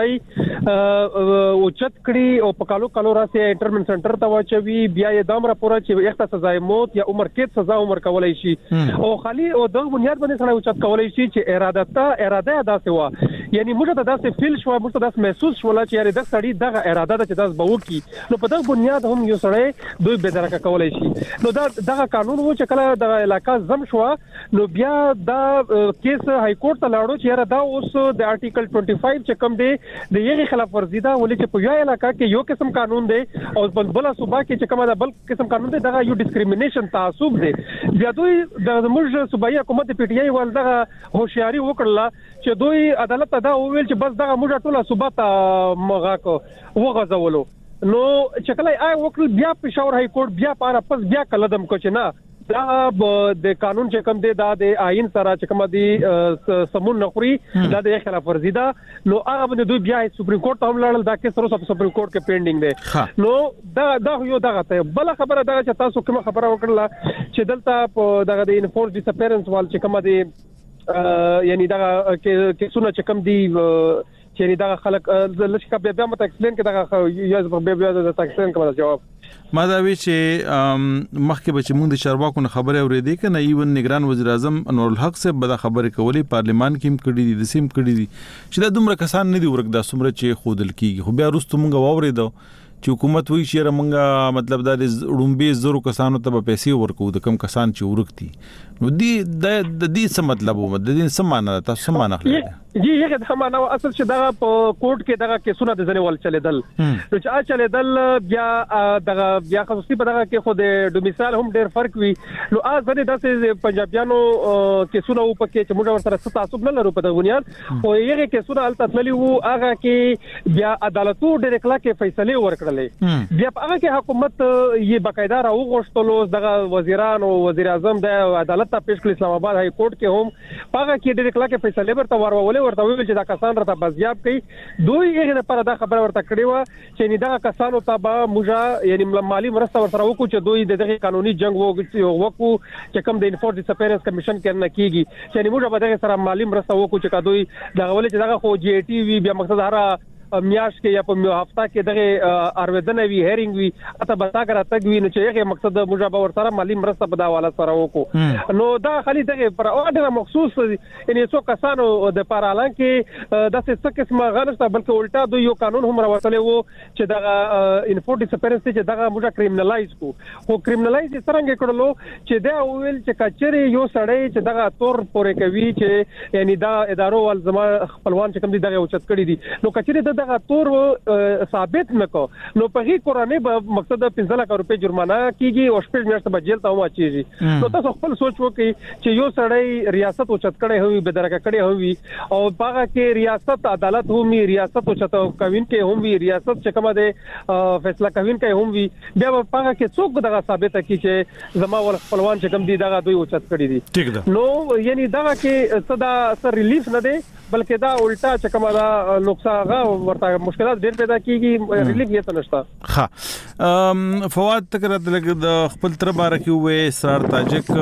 S6: سړی او چت کړی او په کالو کالو راسه انټرمنټ سنټر ته واچوي بیا یې دامر پوره چې یخته سزا موت یا عمر قید سزا عمر کولای شي او خالي او دغه بنیاد باندې سره اوچت کولای شي چې اراده ته اراده ادا سوا یعنی موږ ته داسې فیل شو موږ ته داسې محسوس شول چې یاره د سړی دغه اراده ده چې داس به وکي نو په دغه بنیاد هم یو سړی دوی به درکه کولای شي نو دا دغه قانون وو چې کله د علاقہ زم شو نو بیا دا کیس های کورټ ته لاړو چې یاره دا اوس د آرټیکل پنځه پنځه چې کوم دی د یغه خلاف ورزي دا ولې چې په یو علاقہ کې یو قسم قانون دی او بل صوبه کې چې کومه دا بل قسم قانون دی دغه یو ډیسکریمینیشن تعصب دی بیا دوی د موږ صوبایي حکومت پی ټی آی ول دغه هوښیاري وکړه چې دوی عدالت دا وویل چې بس دغه موږ ټول صوبه ته مغا کو وغځولو نو چې کله آی وکړ بیا پېښور های کورټ بیا پاره پس بیا کلدم کو چې نه دا د قانون چې کوم دی دا د آئین سره چې کوم دی سمون نخوري دا د خلاف ورزي ده نو هغه باندې دوی بیا سپریم کورټ ته ولاړل دا کې سره سپریم کورټ کې پینډینګ دی نو دا دا یو دغه ته بل خبره دا چې تاسو کوم خبره وکړه چې دلته په دغه د انفورس ډیسپیرنس وال چې کوم دی یعنی دا کې سونه چې کوم دی چې دا خلک لږ بیا بیا مت ایکسپلین کې دا یو بیا بیا د ایکسپلین کوم جواب
S5: ما دا وی چې مخکې به چې موږ د چارواکو خبره اورېدې کنه ایون نگران وزیر اعظم انور الحق صاحب به دا خبره کولې پارلیمان کې هم کړې دي د سیم کړې دي چې دا دومره کسان نه دي ورک دا څومره چې خودل کیږي خو بیا وروسته موږ واورېدو چې حکومت وایي چې موږ مطلب دا د وړومبي زرو کسانو ته به پیسې ورکو د کم کسان چې ورکتي نو دی د دې څه مطلب و د دې څه معنی تاسو څه معنی خلک
S6: جی هغه د معنا اصل چې دا په کورټ کې دغه کیسونه د ځنې ول چلیدل نو چې ا چلیدل بیا دغه بیا خصوصي په دغه کې خو د ډومیسایل هم ډېر فرق وي نو ا ځنې داسې پنجابیانو کیسونه و پکې چې موږ ورسره تعصب نه لرو په دغه بنیاد خو یغه کیسونه الته تللی وو هغه کې بیا عدالتو ډېر کله کې فیصله ورکړلې بیا په هغه کې حکومت یې باقاعده راو غوښتلو دغه وزیران او وزیر اعظم د عدالت ته پیش کړ اسلام آباد های کورټ کې هم هغه کې ډېر کله کې فیصله ورته ورولې ورته ویل چې دا کسان راته بازیاب کړي دوی یې لپاره دا خبره ورته کړې و چې نه دا کسانو ته به موږ یعنی مالی مرسته ورسره وکړو چې دوی د دغه قانوني جنگ وکړو چې کوم د انفورس ډیسپیرنس کمیشن کې نه کیږي چې موږ به دغه سره مالی مرسته وکړو چې دوی دا ولې چې دا خو جی ای ټي وی بیا مقصد هر میاش کې یا په هفته کې دغه ارویدنه وی هیرینګ وی اته بتا کرا تګ وی نو چې هغه مقصد موږ به ورسره مالی مرسته په دا والا سره وکړو نو دا خالي دغه پر اورډر مخصوص یعنی څو کسانو د پارالان کې د څه قسمه غلطه بلکې الټا دوی یو قانون هم راوړل وو چې دغه انفورس ډیسپیرنس چې دغه موږ کریمینلایز کو خو کریمینلایز څنګه کړلو چې دا ویل چې کچري یو سړی چې دغه تور پورې کوي چې یعنی دا ادارو ول زما خپلوان چې کوم دي دغه اوچت کړی دي نو کچري دغه تور ثابت نکو نو په هی قرآنی به مقصد پنځه لک روپے جرمانه کیږي او شپږ میاشتې به جیل ته واچيږي نو تاسو خپل سوچ وکړئ چې یو سړی ریاست او چت کړي هوي به درکه کړي هوي او هغه کې ریاست عدالت هم ریاست او چت کوین کې هم وی ریاست چې کومه ده فیصله کوین کې هم وی بیا په هغه کې څوک دغه ثابت کی چې زما ول خپلوان چې کوم دي دغه دوی او چت کړي دي
S5: ٹھیک ده
S6: نو یعنی دغه کې صدا سر ریلیف نه دی بلکې دا الټا چې کومه دا نقصان غا ورته مشکلات ډېر پیدا کیږي ریلیف یې تنشتا
S5: ها فواد تکرات لګ د خپل تر بار کې وې سار تاجک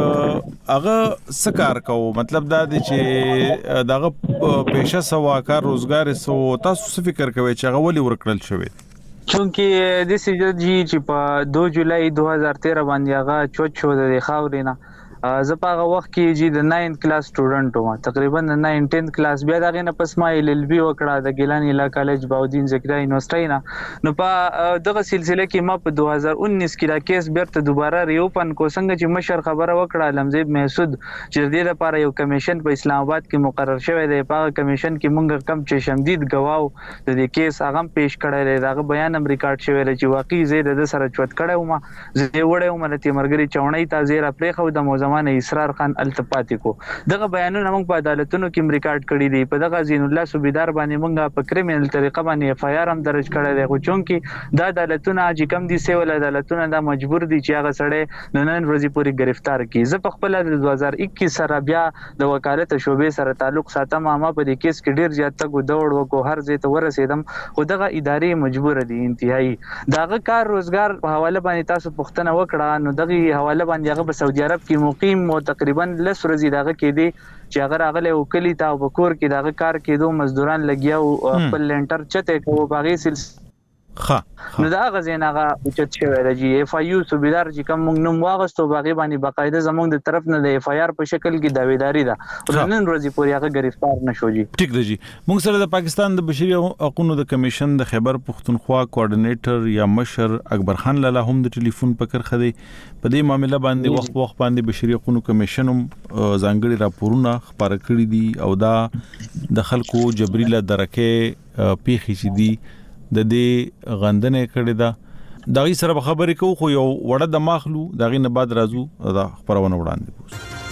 S5: هغه سکار کو مطلب دا دی چې دغه پېښه سوا کار روزګار سو تاسو څه فکر کوئ چې هغه ولې ورکړل شوی
S7: چونکه د سیجی چې په دو جولای دو هزار تیرہ باندې هغه چوت شو د خاورې نه زه په هغه وخت کې چې د ناین کلاس سټوډنټ وم تقریبا د ناین ټین کلاس بیا دغه نه پس ما ال ال بي وکړه د ګیلان اعلی کالج باودین زکریا یونیورسيټي نه نو په دغه سلسله کې ما په دو هزار انیس کې دا کیس بیرته دوباره ریوپن کو څنګه چې مشر خبره وکړه علمزیب محسود چې د دې لپاره یو کمیشن په اسلام آباد کې مقرر شوی دی په کمیشن کې مونږ کم چې شمدید گواو د دې کیس هغه پیش کړی دی دا بیان هم ریکارډ شوی دی چې واقعي زه د سره چوت کړم ما زه وړم ملتي مرګري چونې تا زیره پرې خو د زمانه اسرار خان التپاتی کو دغه بیانونه موږ په عدالتونو کې ریکارډ کړی دی په دغه زین الله صوبیدار باندې موږ په کریمینل طریقه باندې اف آی آر هم درج کړی دی خو چونکی دا عدالتونه چې کم دي سیول عدالتونه دا مجبور دي چې هغه سړی نن ورځې پوری گرفتار کړي زه په خپل د دو هزار اکیس سره بیا د وکالت شوبې سره تعلق ساتم ما په دې کیس کې ډیر زیات تګ دوړ وکړو هر ځای ته ورسېدم خو دغه ادارې مجبور دي انتهایی داغه کار روزګار په حواله باندې تاسو پوښتنه وکړه نو دغه حواله باندې هغه په سعودي عرب کې مقیم تقریبا لس ورځې دغه کې دي چې هغه راغله وکلی تا وکور کې دغه کار کېدو مزدوران لګیا او خپل لنټر چته کوو باغی سلسله ها نو دا غزینغه اوچت شوی د جی اف آی یو صوبیدار چې کوم موږ نوم واغستو باغی باندې باقاعده زموږ د طرف نه د اف آی آر په شکل کې داویداری ده او نن ورځې پورې هغه گرفتار نشو جی
S5: ټیک دی جی موږ سره د پاکستان د بشري حقوقو د کمیشن د خیبر پختونخوا کوارډینیټر یا مشر اکبر خان لاله هم د ټلیفون په کرخه دی په دې معاملې باندې وخت وخت باندې بشري حقوقو کمیشن هم ځانګړي راپورونه خبر کړي دي او دا د خلکو جبري له درکه پیخي چې دي د دې غندنه کړي دا دغه سره خبرې کوو خو یو وړه د ماخلو دغه نه بعد راځو دا خبرونه وړاندې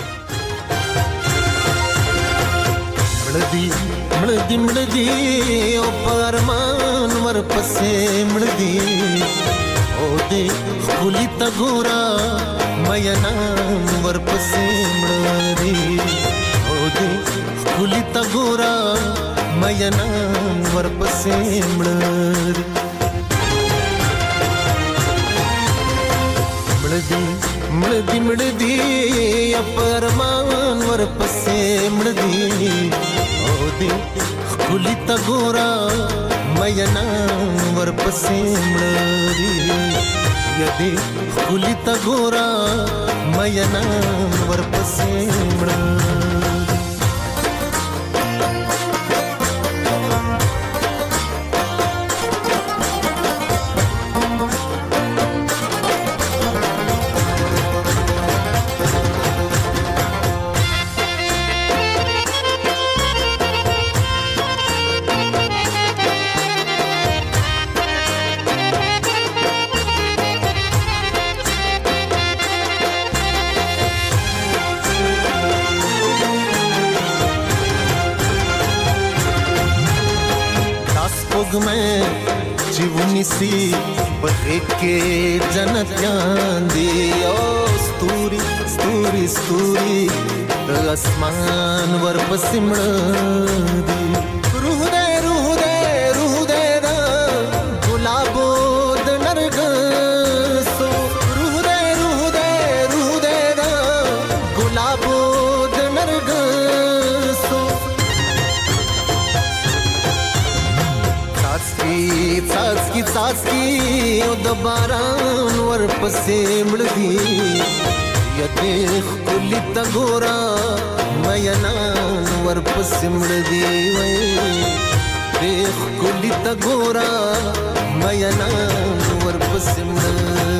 S9: مړدي مړدي مړدي او پرمان ورپسې مړدي او دې خولي تا ګورا مېنا ورپسې مړدي او دې خولي تا ګورا مېنا ورپسې مړدي مړدي مړدي مړدي پرمان ورپسې مړدي او دې خولي تا ګورا مېنا ورپسې مړدي یدې خولي تا ګورا مېنا ورپسې مړدي सी बखे के जन्नत यादी ओ स्तूरी स्तूरी स्तूरी आसमान वर पसिमड़ी रूह दे रूह दे रूह दे दा गुलाबो द नरगसो रूह दे रूह दे रूह दे दा गुलाबो द नरगसो सासकी सासकी ओ दबारान ورپسې مړدي یته خلی تا ګورا مېنا ورپسې مړدي وای دیخ خلی تا ګورا مېنا ورپسې مړدي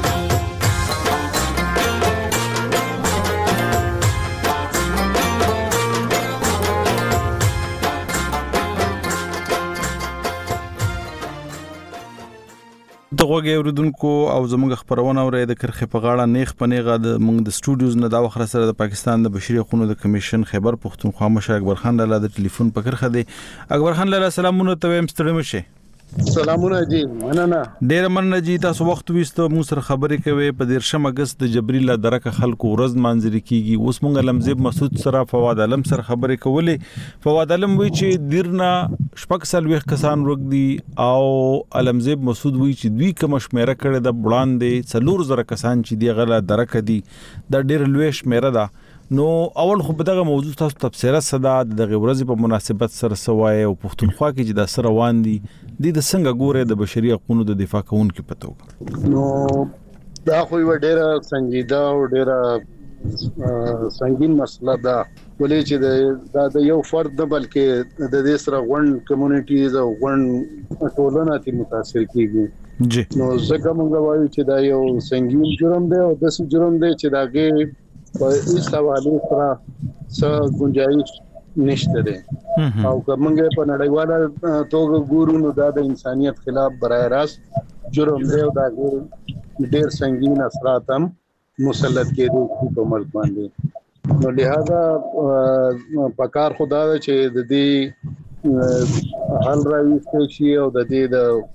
S5: دغه اوریدونکو او زموږ خبرونه اوري د کرخه په غاړه نیخ پنیغه د موږ د سټوډیوز نه دا وخت سره د پاکستان د بشري حقوقو د کمیشن خیبر پختونخوا مشر اکبر خان لاله د ټلیفون په کرخه دی اکبر خان لاله سلامونه ته هم ستړي مشه
S10: سلامونه جی مننه
S5: ډیر مننه جی تاسو وخت وستو مو سره خبرې کوي په دیرشم اگست د جبريل درکه خلکو ورځ منځري کیږي اوس مونږ علمزیب مسعود سره فواد علم سره خبرې کولې فواد علم وی چې دیرنا شپږ سلويخ کسان ورګدي او علمزیب مسعود وی چې دوی کوم شمیره کړي د وړاندې څلور زره کسان چې دی غله درکه دي د ډیر لوی شمیره ده نو اول خو په دغه موضوع تاسو تفسیره صدا د غورزي په مناسبت سره سوای او پښتونخوا کې چې د سره روان دي د څنګه ګوره د بشري حقوقو د دفاع کوونکو پتو
S10: نو دا خو یو ډیره سنجیده او ډیره سنگین مسله ده ولې چې د یو فرد نه بلکې د دې سره غون کمیونټیز او غون ټولنه تی متاثر کیږي
S5: جی
S10: نو ځکه موږ وایو چې دا یو سنگین جرم دی او د سې جرم دی چې داګه په هیڅ حواله سره څه گنجائش نشته ده او کومګه په نړیواله توګه ګورو نو دا د انسانيت خلاف برای راست جرم دی او دا ډېر سنگین اثرات هم مسلط کېدو په ملک باندې نو لہذا پکار خدا چې د دې حل راوي شي او د دې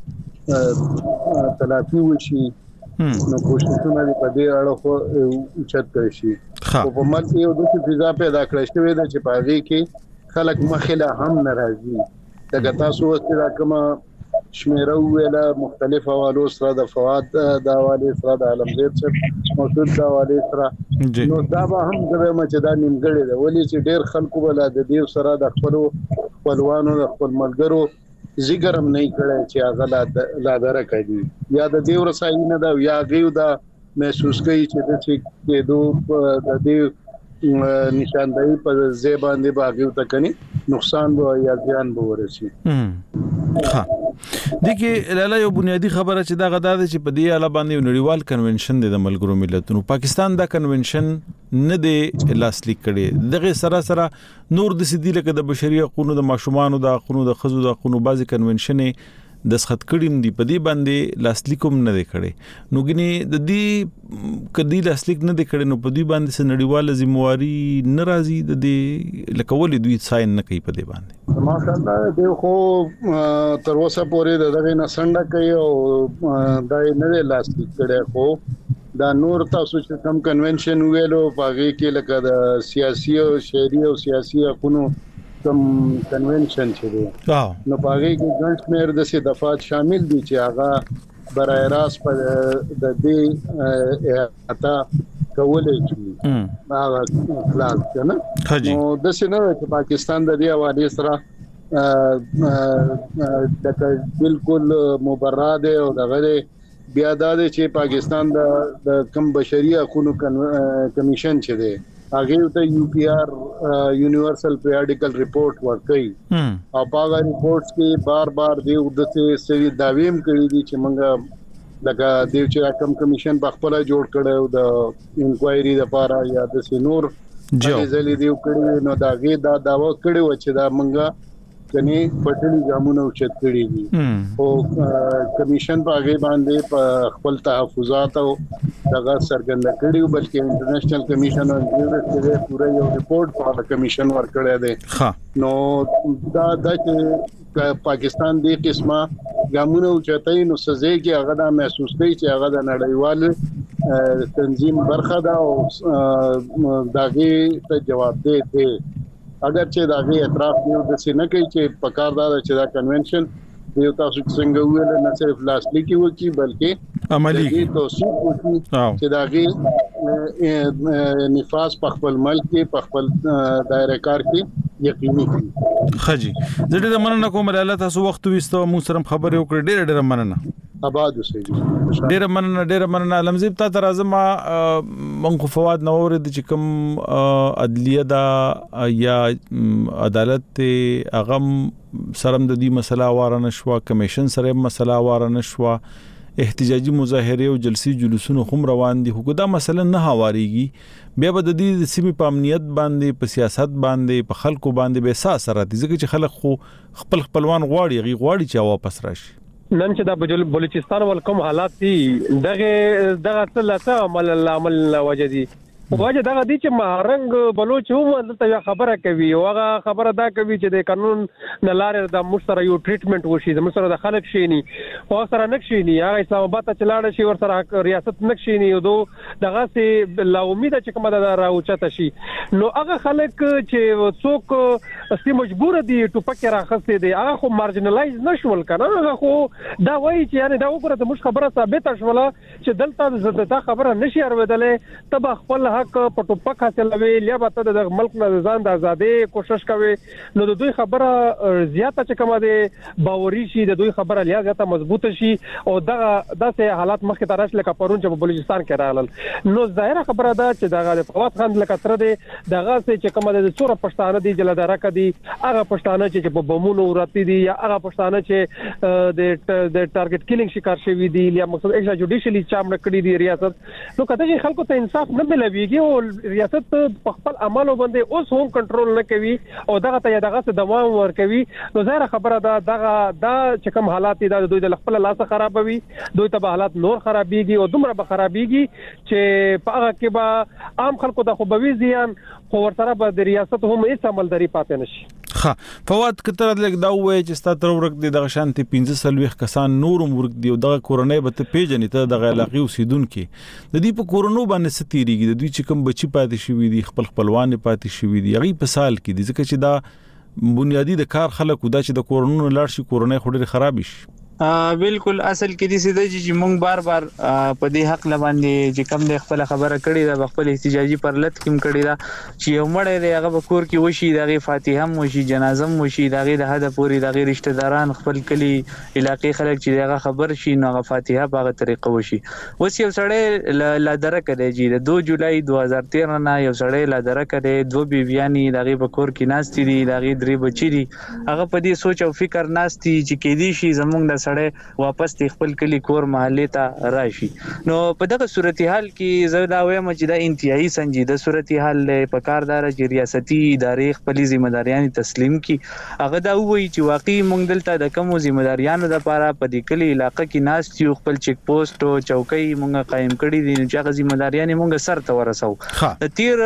S10: د تلافي وشي نو کوششونه په دې اړه خو اوچت کړی شي او په ملک یو د فضا پیدا کړی شوی د چې پاږي کې خلک مخله هم ناراضي دغه تاسو ستاسو کومه شمیره ویله مختلف حوالو سره د فواد د حواله سره د علمزید سره موجود د حواله سره نو دا به هم د مچدا نیمګړی دی ولې چې ډیر خلکو بل د دې سره د خپل خپلوانو د خپل ملګرو زیګرم نه کړي چې هغه لا درکړي یا د دې ورسای نه دا یا غيو دا محسوس کوي چې د چې دوه د دې نشاندهي په زبان دی باغیو تکني نقصان به یا زیان به ورسي
S5: ها دغه لاله یو بنیادی خبره چې دا غدا ده چې په دې اړه باندې نړیوال کنونشن د ملګرو ملتونو پاکستان دا کنونشن نه دی لاسلیک کړي دغه سره سره نور د سدي لکه د بشري حقوقو د ماشومان د حقوقو د خزو د حقوقو بعضی کنونشن د سخت کړي دي په دې باندې لاسلیکوم نه دی کړي نو ګني د دې کدي لاسلیک نه دی کړي نو په دې باندې سنړیواله ذمہواری ناراضي د دې لکول دوی ساين نه کوي په دې باندې
S10: ماشاءالله د خو تر اوسه پورې دغه نسنده کوي او دا نه لاسلیک کړي خو دا نور تاسو چې کوم کنونشن ویلو پاږي کې لکه د سیاسي او شهري او سیاسي حقوقو کوم کنونشن چې دی نو پاږي کې ګڼ شمېر د سي دفعات شامل دي چې هغه برای راست په د دې اتا کولې چې هغه خلاص کنه نو د سينه چې پاکستان د دې حواله سره د بالکل مبرر دی او دغه بیا دا چې پاکستان د کم بشري حقوقو کمیشن چې دی هغه ته یو پی آر یونیورسل پیریډیکل ریپورت ورکړي او هغه ریپورتس کې بار بار دی د څه سری داویم کړی دي چې موږ لکه دیو چې کوم کمیشن په خپل جوړ کړو د انکوایري لپاره یا د سينور ځلې دیو کړی نو دا غي دا داوا کړی و چې دا موږ کني پټلي جامونه اوچت کړی دي او کمیشن په هغه باندې په خپل تحفظات او دغه سرګند کړیو بلکې انټرنیشنل کمیشن او یونیورسيټي پوره یو ریپورت په کمیشن ورکړی دی نو دا د پاکستان دی قسمه ګامونه اوچتای نو سزا کې هغه دا محسوس کوي چې هغه د نړیوال تنظیم برخه ده او داغه ته جواب دی دی اگر چې داغه اعتراف یو د سینه کوي چې پکاردار چې دا کنونشن یو تاسو څنګه ویل نه صرف لاسلیک وکي بلکې
S5: عملی
S10: کی توصیف وکي چې داغه نفاذ په خپل ملک کې په خپل دایره کار کې یقیني کړي
S5: خجی زه ډېر مننه کوم لاله تاسو وخت وستو مو سره خبرې وکړې ډېر ډېر مننه
S10: آباد اوسئ
S5: ډېر مننه ډېر مننه لمزیب تا تر ازما منخو فواد نور د چې کوم عدلیه دا یا عدالت اغم سرم د دې مسله واره نشو کمیشن سره مسله واره نشو احتجاجي مظاهره او جلسي جلوسونه هم روان دي خو دا مسله نه هواریږي بیا به د دې سیمې په امنیت باندې په سیاست باندې په خلکو باندې به اساس راځي ځکه چې خلک خو خپل خپلوان غواړي غي غواړي چې واپس راشي
S6: نن چې د بلوچستان ولکم حالات دي دغه دغه څه عمل عمل وجدي وجه دغه دي چې مهرنګ بلوچ هم دلته خبره کوي او هغه خبره دا کوي چې د قانون نه لارې د مشترک یو ټریټمنټ وشي د مشترک د خلک شيني او سره نکشيني هغه اسلام آباد ته چلاړ شي ور سره ریاست نکشيني او دغه سي لا امید چې کومه دا راوچته شي نو هغه خلک چې څوک استي مجبور دي ټوپک راخسته دي هغه خو مارجنلایز نشول کنه هغه خو دا وایي چې یعنی دا وګوره د مش خبره ثابته شوله چې دلته زړه خبره نشي اورېدلې تب خپل حق په ټوپک حاصلوي یا به د ملک نه ځان د ازادي کوشش کوي نو د دوی خبره زیاته چې کومه ده باوري شي د دوی خبره لیا زیاته مضبوطه شي او دا داسې حالات مخکې ته راشي لکه پرون چې په بلوچستان کې راغلل نو ظاهره خبره ده چې دغه فواد خان لکه تر دې دغه چې کومه د څوره پښتانه دي جلدارا کدي هغه پښتانه چې په بمونو وراتي دي یا هغه پښتانه چې د د ټارګټ کیلینګ شکار شوی دي یا مقصد ایکسټرا جوډیشلی چامړه کړی دی ریاست نو کله چې خلکو ته انصاف نه ملويږي او ریاست په خپل عملو باندې اوس هم کنټرول نه کوي او دغه ته دغه څه دوام ورکوي نو ظاهر خبره ده دغه دا چې کوم حالات دي د دوی د خپل لاس خرابوي دوی ته به حالات نور خرابيږي او دومره به خرابيږي چې په هغه کې به عام خلکو د خوبوي زیان خو ورسره به د ریاست هم هیڅ عملداري پاتې نشي
S5: ها فواد کتر لګ دا وای چې ستاسو ورک دي د شانتي پنځه سلويخ کسان نورم ورک دی او د کورونې به ته پیژنې ته د علاقې اوسیدونکو د دې په کورونو باندې ستیریږي د دوی چې کوم بچی پاتې شوی دي خپل خپلوان پاتې شوی دي هغه په سال کې دي ځکه چې دا بنیادی د کار خلک ودا چې د کورونو لاړ شي کورونې خوري خراب شي
S7: بالکل اصل کې دي سیده چې مونږ بار بار په دې حق لباندې چې کم د خپل خبره کړې ده خپل احتجاجي پرلط کم کړی ده چې یو مړی دی هغه به کور کې وشي دغه فاتحه هم وشي جنازه هم وشي دغه د حد پوری دغه رشتہ داران خپل کلی علاقې خلک چې دغه خبر شي نو هغه فاتحه په هغه طریقه وشي اوس یو سړی لا درکه دی چې د دوه جولای دوه هزار تیرہ نه یو سړی لا درکه دی دوه بیبيانی دغه په کور کې ناشتي دي دغه درې بچی دي هغه په دې سوچ او فکر ناشتي چې کې دي شي زمونږ سړی واپس خپل کلی کور محله ته راشي نو په دغه صورتحال کې زه دا وایم چې دا انتهایی سنجیده صورتحال له پکاردار چې ریاستي ادارې خپل ځمېداریان تسلیم کی هغه دا وایي چې واقعي مونږ دلته د کوم ځمېداریانو لپاره په دې کلی علاقې کې ناس چې خپل چیک پوسټ او چوکۍ مونږ قائم کړی دي چې هغه ځمېداریان مونږ سر ته ورسو د تیر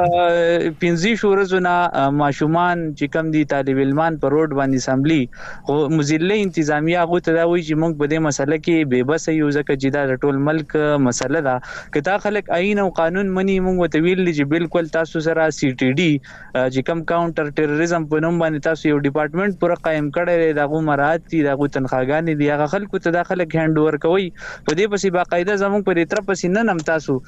S7: پنځه شورزونه ماشومان چې کم دي طالب علمان په روډ باندې اسمبلی او مزله انتظامیه هغه ته دا وایي چې موږ په دې مسله کې به بس یو ځکه چې دا ټول ملک مسله ده کته خلک آئین او قانون منی موږ وتویل چې بالکل تاسو سره سی ټي ډي چې کم کاونټر ټیرریزم په نوم باندې تاسو یو ډپارټمنټ پوره قائم کړی دا غو مراد دي دا غو تنخواګانې دي هغه خلکو ته د خلک هند ور کوي په دې پسې باقاعده زموږ په دې طرف پسې نه نم تاسو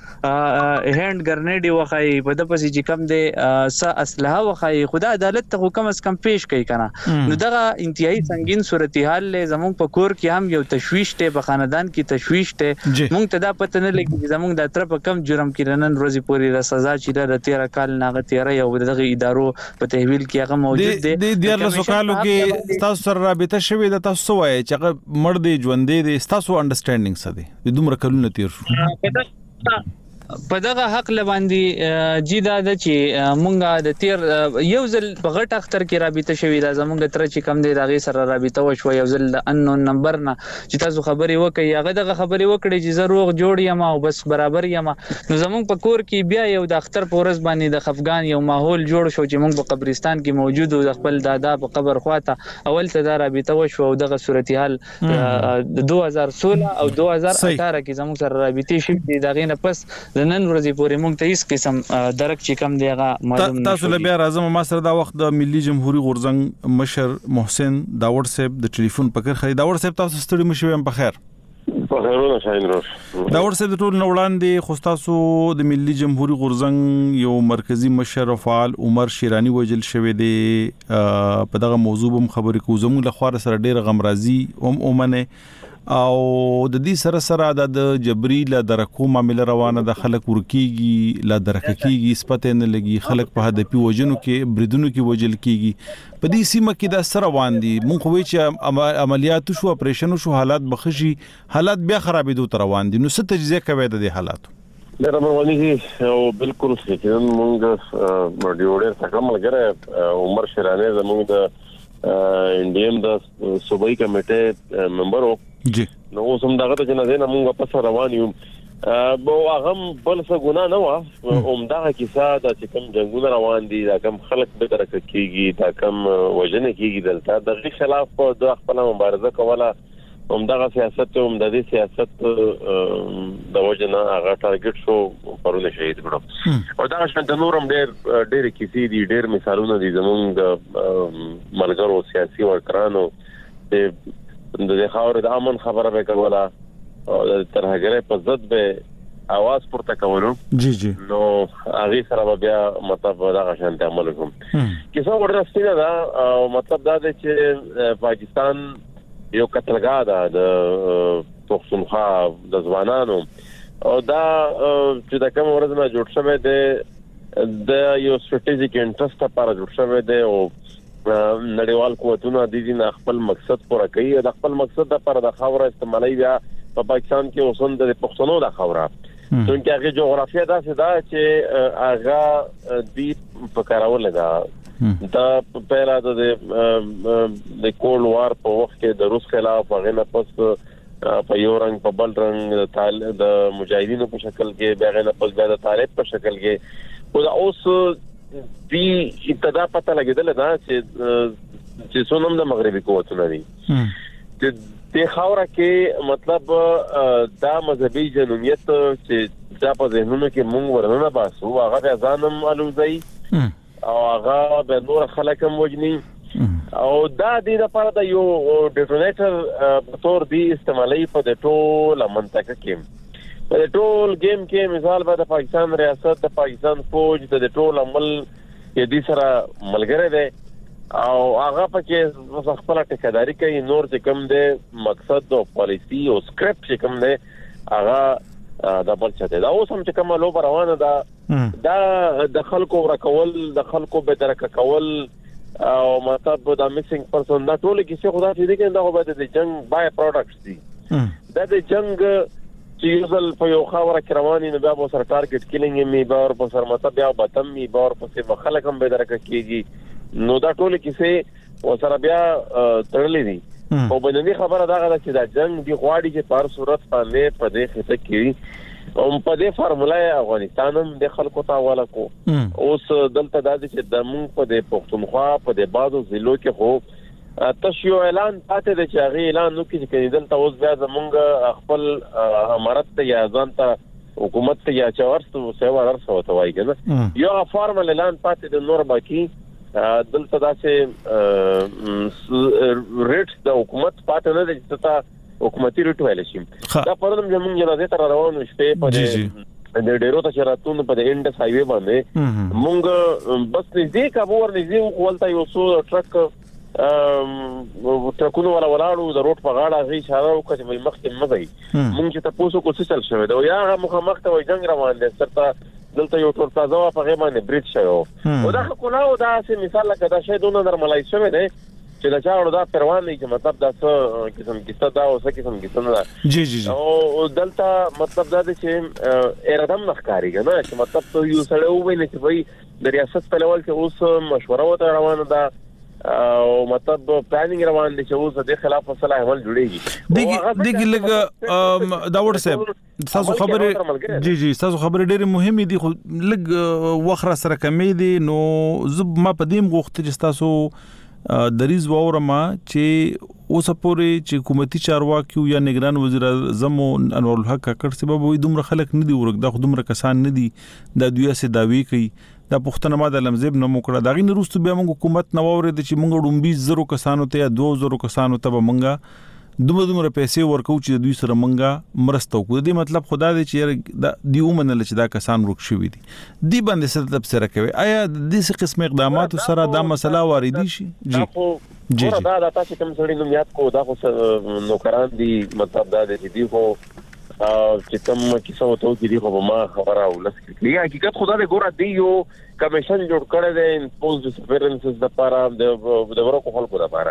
S7: هند ګرنیډي وخای په د پسې چې کم دي س اسلحه وخای خدا عدالت ته حکم اس کم پیش کوي کنه نو دا انتهایی سنگین صورتحال له زموږ په کور کې هم یو تشويش ته په خاندان کې تشويش ته مونږ ته دا پته نه لګي چې زموږ د طرف کم جرم کې نن ورځې پورې د سزا چې د تیرہ کال ناغه تیرہ یو دغه ادارو په تحویل کې هغه موجود دي
S5: د ډیر له سوالو کې تاسو سره رابطه شوې د تاسو وایي چې هغه مړ دی ژوند دی تاسو انډرستانډینګ څه دی د دومره کلونه تیر شو
S7: په دغه حق لباندې جیدا د چې مونږه د تیر یو ځل په غټ اختر کې رابطه شوې ده زمونږ تر چې کم دی دغه سره رابطه وشو یو ځل د انون نمبر نه چې تاسو خبري وکړي هغه دغه خبري وکړي چې ضرور جوړ یم او بس برابر یم نو زمونږ په کور کې بیا یو د اختر پورز باندې د خفغان یو ماحول جوړ شو چې مونږ په قبرستان کې موجود او د خپل دادا په قبر خواته اول ته دا رابطه وشو او دغه صورتحال د دوه هزار سولہ او دوه هزار اٹھارہ کې زمونږ سره رابطه شوې دغه نه پس د نن ورځې پورې موږ ته هیڅ قسم درک چې کم دی هغه معلوم نه
S5: تاسو له بیا راځم ما سره دا وخت د ملي جمهوریت غورځنګ مشر محسن داوړ صاحب د ټلیفون پکړ خې داوړ صاحب تاسو ستړي مشوم په خیر
S11: په خیرونه شاین روش
S5: داوړ صاحب ټول نو وړاندې خو تاسو د ملي جمهوریت غورځنګ یو مرکزی مشر فعال عمر شیرانی وجل شوی دی په دغه موضوع هم خبرې کوو زموږ له خوا سره ډیر غمرازي هم اومنه او د دې سره سره د جبري لا درکو معاملې روانه د خلک ورکیږي لا درککیږي سپته نه لګي خلک په هدفي وجنو کې بریدونو کې وجل کیږي په دې سیمه کې د سره روان دي مونږ خو چې عملیات شو اپریشن شو حالات بخشي حالات بیا خرابېدو تر روان دي نو څه تجزیه کوي د دې حالات
S11: ډېر مرواني او بالکل چې مونږ ډیوډر څنګه ملګری عمر شیرانی زموږ د انډیم د صوبایي کمیټې ممبر وو
S5: جی
S11: نو اوس هم دغه ته نه نه موږ په سر روان یو بو هغه بل څه ګناه نه و اومدغه کیسه د چې کوم جنگونه روان دي دا کوم خلک به درکه کیږي دا کوم وجنه کیږي دلته د خلاف په د خپل مبارزه کوله اومدغه سیاست هم د دې سیاست د وجنه هغه ټارګټ شو پرونه شهید کړو او دا شان د نورم ډېر ډېر کیسې دي ډېر مثالونه دي زمونږ د ملګرو سیاسي ورکرانو د د خاور د امن خبره به کوله او د ترهګرۍ په ضد به आवाज پورته کولو
S5: جی جی
S11: نو هغه سره بیا مطلب دا غشان ته عمل کوم کیسه ورسته دا مطلب دا چې پاکستان یو قتلګاه ده د پښتونخوا د ځوانانو او دا چې د کوم ورځ نه جوړ شوی دی د یو سټریټیجیک انټرست لپاره جوړ شوی دی او نړیوال قوتونه د دې نه خپل مقصد پوره کوي د خپل مقصد لپاره د خاور استعمالي بیا په پاکستان کې اوسند د پښتنو د خاوره څنګه هغه جغرافیه دا څه دا چې هغه د پکارول ده دا پیرا د د کول وار په وخت کې د روس خلاف هغه نه پس په یو رنګ په بل رنګ د مجاهدینو په شکل کې بیا نه پس د طالب په شکل کې او دا اوس دی ابتدا پته لګیدل دا چې چې سونم د مغربي قوتونه دي چې د خاوره کې مطلب دا مذهبي جنونیت چې دا په ذهنونو کې مونږ ورننه باسو هغه ځانم الوزي او هغه به نور خلک هم وجني او دا د لپاره د یو ډیټونیټر په تور دی استعمالي په د ټول منطقه کې په ټول گیم کې مثال به د پاکستان ریاست د پاکستان فوج د ټول عمل کې د سره ملګری دی او هغه پکې خپل ټکداري کوي نور چې کوم دی مقصد او پالیسی او سکرپټ چې کوم دی هغه د بل څه دی دا اوس هم چې کومه لوبه روانه ده دا د خلکو ورکول د خلکو به درک کول او مطلب دا میسنګ پرسن دا ټول کیسه خدا چې دي دا به د جنگ بای پروډکټس دي دا د جنگ چې یو ځل په یو خاوره کې رواني نه بیا به سره ټارګټ کیلینګ می بار په سر مطلب بیا بتم می بار په څه خلک هم به درک کیږي نو دا ټول کیسه و سره بیا تړلې دي او بنني خبره دا غواړي چې دا جنگ دی غواړي چې په صورت باندې په دې خطه کې او په دې فارمولا افغانستان هم د خلکو ته حواله کو اوس دلته د چې د مونږ په د پښتونخوا په د بازو ضلعو کې خو تشیو اعلان پاتې د چاغي اعلان نو کې چې دلته اوس بیا زمونږ خپل امارت ته یا ځان ته حکومت ته یا چورستو سیوا ورسو ته وایي کنه یو فارمل اعلان پاتې د نور باقی دلته دا چې ریټ د حکومت پاتې نه د تا حکومتي ریټ ویل شي دا پرلم زموږ جنازه تر روانو شپې په د ډیرو ته چراتون په د انډس هایوي باندې مونږ بس نږدې کابور نږدې ولته یو څو ټرک ټرکونو ولا ولاړو د روډ په غاړه غي اشاره وکړه چې مخکې مزي مونږ چې تاسو کو څه چل شوی دا یا مخامخ ته جنگ روان دي سرته دلته یو ټول تازه په غي باندې بریټ شوی او دا خو نو دا سه مثال لکه دا شی دونه نرملای شوی دی چې دا چاړو دا پروان نه چې مطلب دا څه قسم کیسه دا اوسه قسم کیسه نه
S5: جی جی
S11: او دلته مطلب دا چې ارادم نخکاری کنه چې مطلب ته یو سره ویني چې وای د ریاست په لول کې اوس مشوره وته روانه ده او مطلب پلانینګ روان دي چې اوس د خلاف فیصله عمل جوړیږي
S5: دغه دغه لګ دا ورته تاسو خبره جی جی تاسو خبره ډېره مهمه دي خو لګ وخره سره کمې دي نو زب ما پدیم غوښته چې تاسو دریز وورما چې اوس پورې چې حکومتي چارواکي یا نگران وزیر اعظم انور الحق کاکړ سبب وي دومره خلک نه دی ورګ دا دومره کسان نه دي د دوی سه داوی کوي دا پښتنه ما د لمزب نه موکړه دا غي نرستو بیا موږ حکومت نو ورید چې موږ ډومبي زرو کسانو ته یا دوه زرو کسانو ته موږ دومره دومره پیسې ورکو چې دوی سره موږ مرسته وکړو دې مطلب خدا دې چې دی ومنل چې دا کسان روک شوی دي دی باندې سره تبصره کوي آیا د دې قسم اقدامات سره دا مسله واردی شي جی
S11: جی دا دا تاسو کوم سړي نوم یاد کو دا خو نوکران دي مطلب دا دې دی خو چې کوم کیسه وته چې دی خو ما خبره ولس کې حقیقت خدا دې ګوره دی یو کمیشن جوړ کړی دی پوز سپیرنسز د لپاره د ورکو خلکو لپاره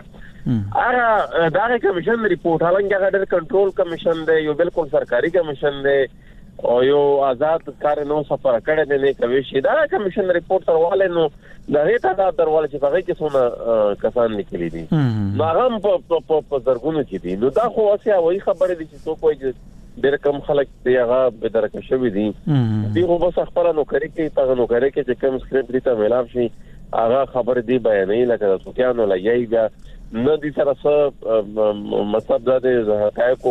S11: هغه دا کمیشن ریپورت هغه هغه کنټرول کمیشن دی یو بالکل سرکاري کمیشن دی او یو آزاد کار نو سفر کړی دی نه کوي شي دا کمیشن ریپورت ورواله نو دا هیته دا درواله چې هغه کې څونه کسان نکلي دي نو هغه په په زرګونو کې دي نو دا خو اسیا وایي خبره دي چې څوک وایي ډېر کم خلک دی هغه به درک شوی دي دی خو بس خپل نو کوي کې تا نو کوي کې چې کوم سکرپټ دي ته ملاو شي هغه خبر دی بیانې لکه سوتیانو لایي بیا نه دي سره څه مطلب دا دی حقایق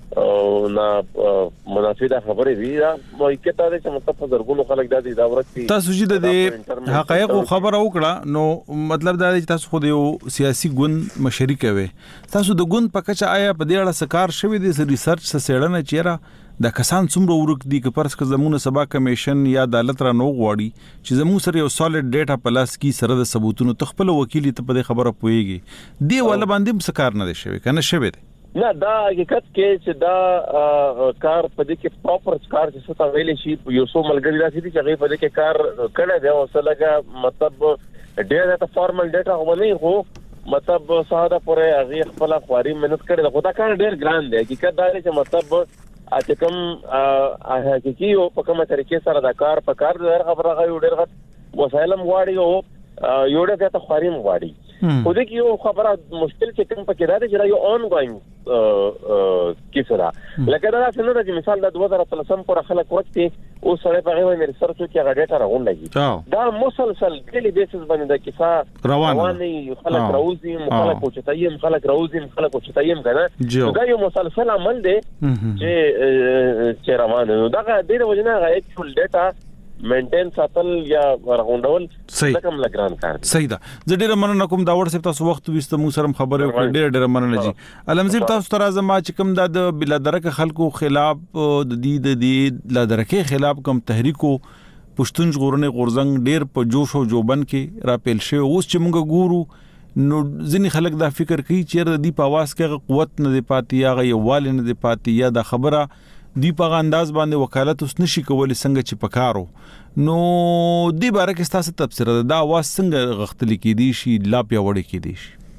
S11: او نا منافیده خبرې دي دا مو کې تا دې چې مطلب درګونو خلک دا دي دا ورته
S5: تاسو چې د حقایق خبره وکړه نو مطلب دا دی چې تاسو خو د سیاسي ګوند مشري کوي تاسو د ګوند په کچه آیا په دې اړه سکار شوی دي ریسرچ څه سړنه چیرې د کسان څومره ورک دي که پرس که زمونه سبا کمیشن یا عدالت را نو غواړي چې زمو سره یو سالډ ډیټا پلاس کی سره د ثبوتونو تخپل وکیل ته په خبره پويږي دی ولا باندې مسکار نه دی شوی کنه شوی دی
S11: نه دا حقیقت کې چې دا کار په دې کې پراپر کار چې څه ویلې شي یو څو ملګری راځي چې هغه په دې کې کار کړی دی او سلګه مطلب ډیر د فارمل ډیټا غوښنه خو مطلب ساده پرې هغه خپل خواري مهنت کړي دا دا کار ډیر ګران دی حقیقت دا چې مطلب اته کوم حقیقي او په کومه طریقې سره دا کار په کار ډیر خبره غوړي ډیر غت وسایل مغواړي او یو ډیر ته خواري مغواړي خو دې کې یو خبره مشکل چې کوم پکې راځي چې یو اون ګوینګ کیسه لکه دا څنګه چې مثال د دوه هزار ثلاثم پر خلک وخت او سره په غوښنه ریسرچ کې هغه ډیټا راغونډي دا مسلسل ډیلی بیسس باندې د کیسه رواني خلک راوځي مخالف او چتایم خلک راوځي مخالف او چتایم کنه دا یو مسلسل عمل دی چې چې روان دا د دې وجنه هغه اکچوال ډیټا مینټین ساتل یا راغونډول څنګه کوم لګران کار
S5: صحیح ده زه ډیر مننه کوم دا ورسې تاسو وخت وست مو سره خبرې وکړې ډیر ډیر مننه جی علمزیب تاسو تر ازما چې کوم د بلادرکه خلکو خلاف د دې د دې بلادرکه خلاف کوم تحریکو پښتون ژغورنې غورزنګ ډیر په جوش او جوبن کې را پیل شوی اوس چې موږ ګورو نو ځینې خلک دا فکر کوي چې د دې په आवाज کې قوت نه دی پاتې یا غي یوال نه دی پاتې یا د خبره دی په انداز باندې وکالت اوس نشي کولای څنګه چې پکارو نو دی باره کې تاسو تفسیر دا आवाज څنګه غختل کې دي شي لا پیوړې کې دي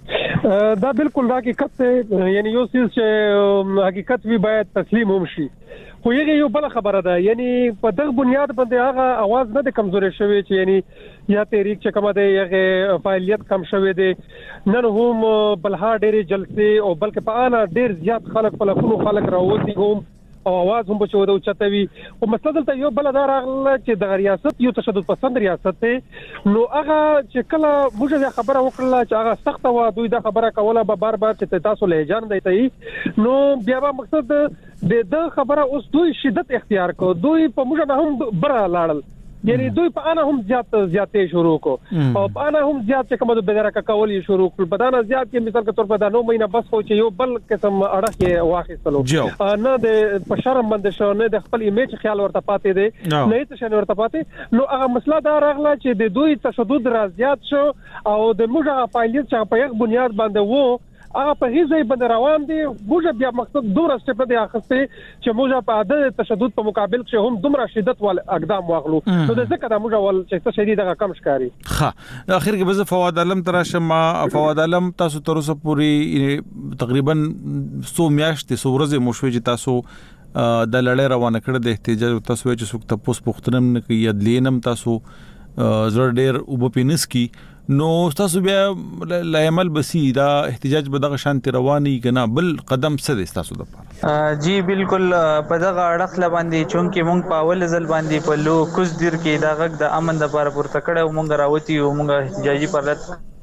S5: شي
S6: دا بالکل حقیقت یعنی یو څه چې حقیقت وی باید تسلیم هم شي خو یې یو بل خبره ده یعنی په دغه بنیاد باندې هغه आवाज نه د کمزوري شوی چې یعنی یا تحریک چې کومه ده یغه فعالیت کم شوی دي نن هم بلها ډېر جلسه او بلکې په انا ډېر زیات خلک په لکونو خلک راوځي هم او आवाज هم بچو د چتوي او مسله ته یو بل دار اغله چې د ریاست یو تشدد پسند ریاست ته نو هغه چې کله موږ خبره وکړه چې هغه سخت و دوی د خبره کوله به بار بار چې تاسو له جان دی ته نو بیا به مقصد د د خبره اوس دوی شدت اختیار کو دوی په موږ نه هم بر لاړل یعنی دوی په انا هم زیات زیاتې شروع کو او په انا هم زیات چې کومه د بدرکه کول شروع کړ په دانا زیات کې مثال کے طور په دانو مینه بس خو چې یو بل قسم اړه کې واخیستلو نه د په شرم باندې شو نه د خپل ایمیج خیال ورته پاتې دی نه ته شنه ورته پاتې نو هغه مسله دا راغله چې د دوی تشدد را زیات شو او د موږ فعالیت چې په یو بنیاد باندې وو هغه په هیڅ ځای باندې روان دي موږ بیا مقصد دوه سټپ دی اخستې چې موږ په عادت تشدد په مقابل کې هم دومره شدت ول اقدام واغلو نو د ځکه دا موږ ول چې څه شدید هغه کم ښکاری
S5: ها اخر کې به فواد علم تراشه ما فواد علم تاسو تر اوسه پوری تقریبا څو میاشتې څو ورځې مو شوي چې تاسو د لړۍ روانه کړه د احتجاج تاسو چې څوک تاسو پوښتنه نه کوي ادلینم تاسو زړه ډیر وبپینس کی نو تاسو بیا لایمل بسی دا احتجاج به دغه شانت رواني کنه بل قدم څه دي تاسو د پاره
S7: جی بالکل په دغه اړه خل باندې چونکی مونږ په اول ځل باندې په لو کوز دیر کې دا غږ د امن د لپاره پورته کړه مونږ راوتی او مونږ احتجاجي پرلط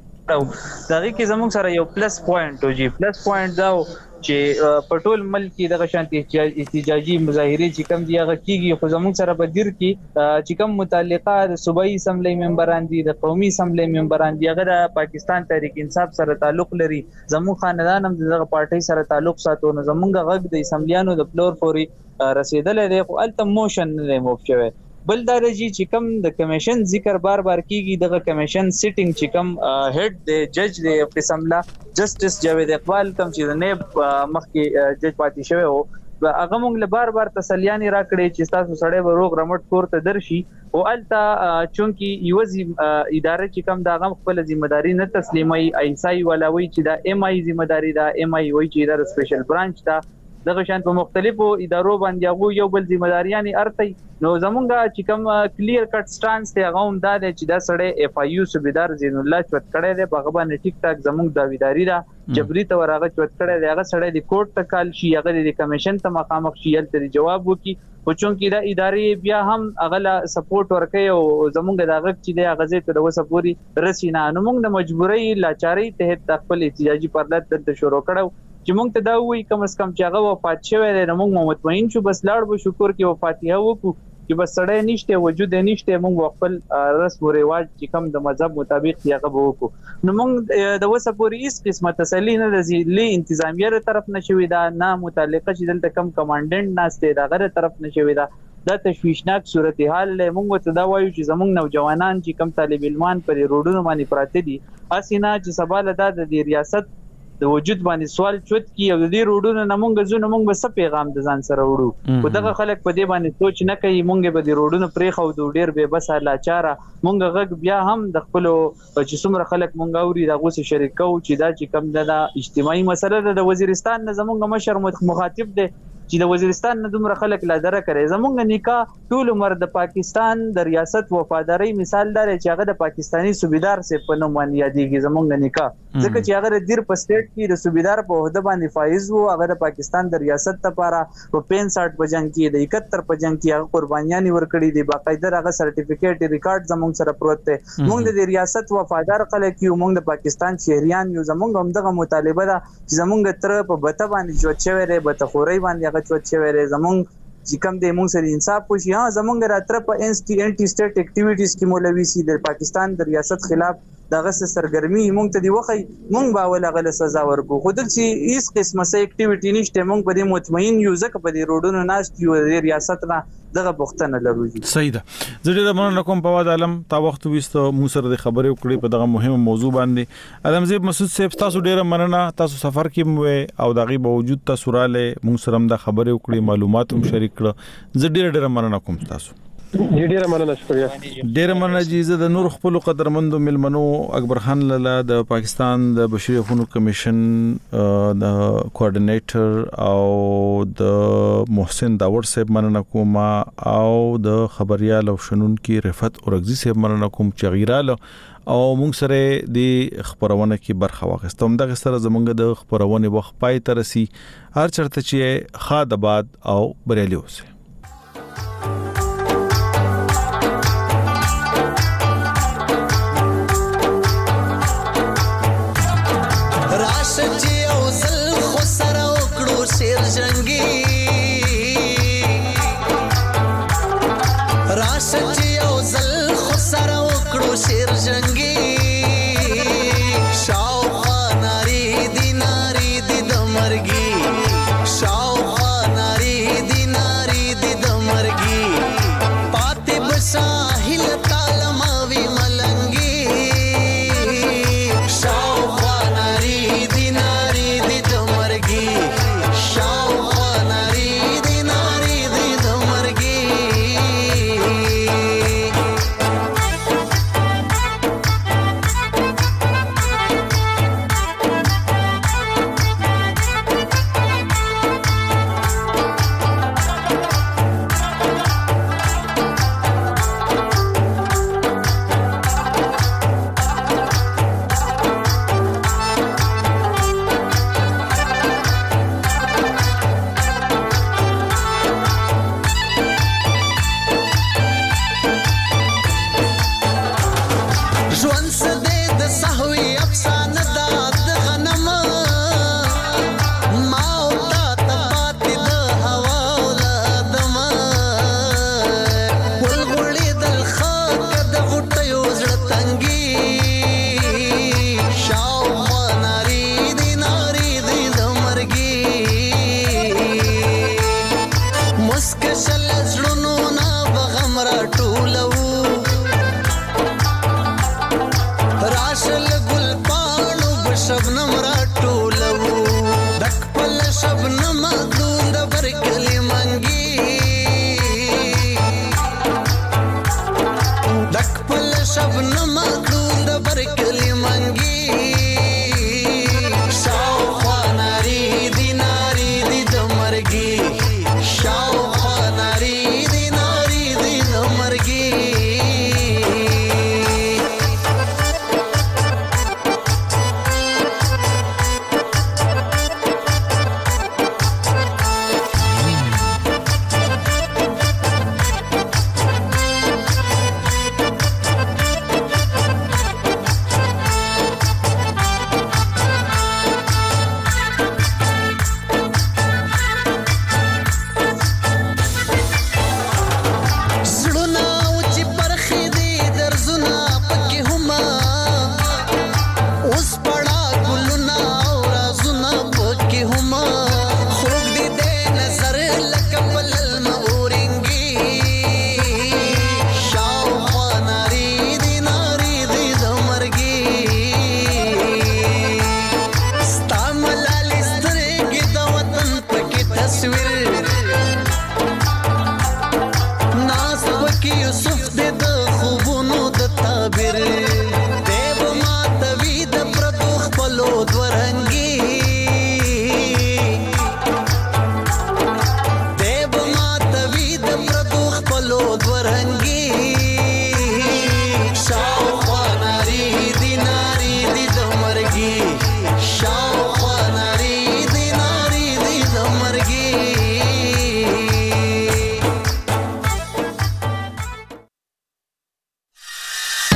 S7: دغه کې زموږ سره یو پلس پوینټ او جی پلس پوینټ دا چې په ټول ملک کې دغه شانتي احتجاجي مظاهره چې کوم دی هغه کیږي خو زموږ سره په دیر کې چې کوم متعلقه د صوبایي اسمبلی ممبران دي د قومي اسمبلی ممبران دي هغه د پاکستان تحریک انصاف سره تعلق لري زموږ خاندان هم دغه پارټي سره تعلق ساتو نو زموږ غږ د اسمبلیانو د فلور فوري رسیدلې دی خو الته موشن نه موفشوي بل درجی چې کوم د کمیشن ذکر بار بار کیږي دغه کمیشن سیټینګ چې کوم هډ د جج د اسمبلا جسټس جاوید اقبال کوم چې نه مخکې جج پاتې شوی او هغه موږ له بار بار تسلیاني راکړي چې تاسو سړی به روغ رمټ کور ته درشي او الته چونکی یوزي اداره چې کوم دا غو خپل ځمېداري نه تسلیمي ایسای ولوي چې دا ایم آی ځمېداري دا ایم آی وای چې دا سپیشل برانچ دا دغه شان په مختلفو ادارو باندې هغه یو بل ځمېداریانی ارتي نو زمونږه چې کوم کلیر کټ سټانس ته هغه هم دا چې دا سړی اف آی یو صوبیدار زین الله چوت کړي دی په غبا نه ټیک ټاک زمونږ داویداری دا جبري ته ورغه چوت کړي دی هغه سړی د کوټ ته کال شي هغه د کمیشن ته مخامخ شي تل جواب وکي او چونکی دا ادارې بیا هم اغلا سپورټ ورکي او زمونږ د هغه چې د هغه ته د وسپوري رسینا نو موږ د مجبورۍ لاچاري ته خپل احتجاجي پرلط د شروع کړو چې موږ ته دا وی کم اس کم چې هغه وفات شوی دی نو موږ مطمئن شو بس لاړ به شکر کې وفاتیه وکړو چې بس سړی نشته وجود نشته موږ خپل رسم او رواج چې کوم د مذهب مطابق یې غو وکړو نو موږ د وسه پوری هیڅ قسمه تسلی نه لزی لې انتظامیه طرف نشوي دا نه متعلقه چې دلته کم کمانډنټ ناشته دا غره طرف نشوي دا د تشویشناک صورتحال له موږ ته دا وایو چې زموږ نوجوانان چې کم طالب علمان پر روډونو باندې پراته دي اسینه چې سباله د ریاست د وجود باندې سوال چوت کی او د دې روډونو نمونږ زونه مونږ به څه پیغام د ځان سره وړو خو دغه خلک په دې باندې سوچ نه کوي مونږ به د روډونو پرې خو د ډیر به بس لاچاره مونږ غږ بیا هم د خپل چې څومره خلک مونږ اوري د غوسه شریکو چې دا چې کم د اجتماعي مسله د وزیرستان نه زمونږ مشر مخاطب دی چې د وزیرستان نه دومره خلک لا دره کوي زمونږ نکاح ټول عمر د پاکستان د ریاست وفاداری مثال دار چې هغه د پاکستانی صوبیدار سي په نوم باندې یادېږي زمونږ نکاح ځکه چې هغه د دیر په سټیټ کې د صوبیدار په عہده باندې فایز وو هغه د پاکستان د ریاست لپاره په پنځه په جنگ کې د اکهتر په جنگ کې هغه قربانيان ورکړي دي باقاعده هغه سرټیفیکیټ ریکارډ زمونږ سره پروت دی موږ د ریاست وفادار خلک یو موږ د پاکستان شهريان یو زمونږ هم دغه مطالبه ده چې زمونږ تر په بته باندې جوړ شوی دی بته خوري باندې هغه جوړ شوی دی زمونږ چې کوم د موږ سره انصاف وشي ها زمونږ راتره په انټي انټي سټیټ اکټیویټیز کې مولوي سي د پاکستان د ریاست خلاف دغه سرګرمي موږ ته دی وخی موږ به ول غل سزا ورکو خو د چې هیڅ قسمه سه اکټیویټی نشته موږ په دې مطمئن یو ځکه په دې روډونو ناشت یو د ریاست نه دغه بوختنه لرو
S5: صحیح ده زه ډیر مننه کوم په واد عالم تا وخت وستو مو سره د خبرې وکړې په دغه مهمه موضوع باندې علمزیب مسعود صاحب تاسو ډیر مننه تاسو سفر کې مو او دغه باوجود تاسو را له مو سره د خبرې وکړې معلومات هم شریک کړه زه ډیر ډیر مننه کوم تاسو
S6: ډیره مننه شکریہ
S5: ډیره مننه جیزه د نور خپل قدرمندو ملمنو اکبر خان لاله د پاکستان د بشري حقوقو کمیشن د کوارډینیټر او د محسن داور صاحب مننه کوم او د خبريال او شنن کې رفعت اورغزي صاحب مننه کوم چې غیراله او موږ سره د خبرونه کې برخه واخیستم دغه سره زمونږ د خبرونه وخت پای ترسي هر چرته چې خاد آباد او بریالي اوسه
S9: شیر جنگی راشدی او زل خسر وکړو شیر جنگی شاو ناری دی ناری دی د مرګي شاو ناری دی ناری دی د مرګي پاتې بساحل کالماوی ملنګي شاو ناری دی ناری دی د مرګي شبنم را ټولو دک پل شبنم دوند برګلی منګي دک پل شبنم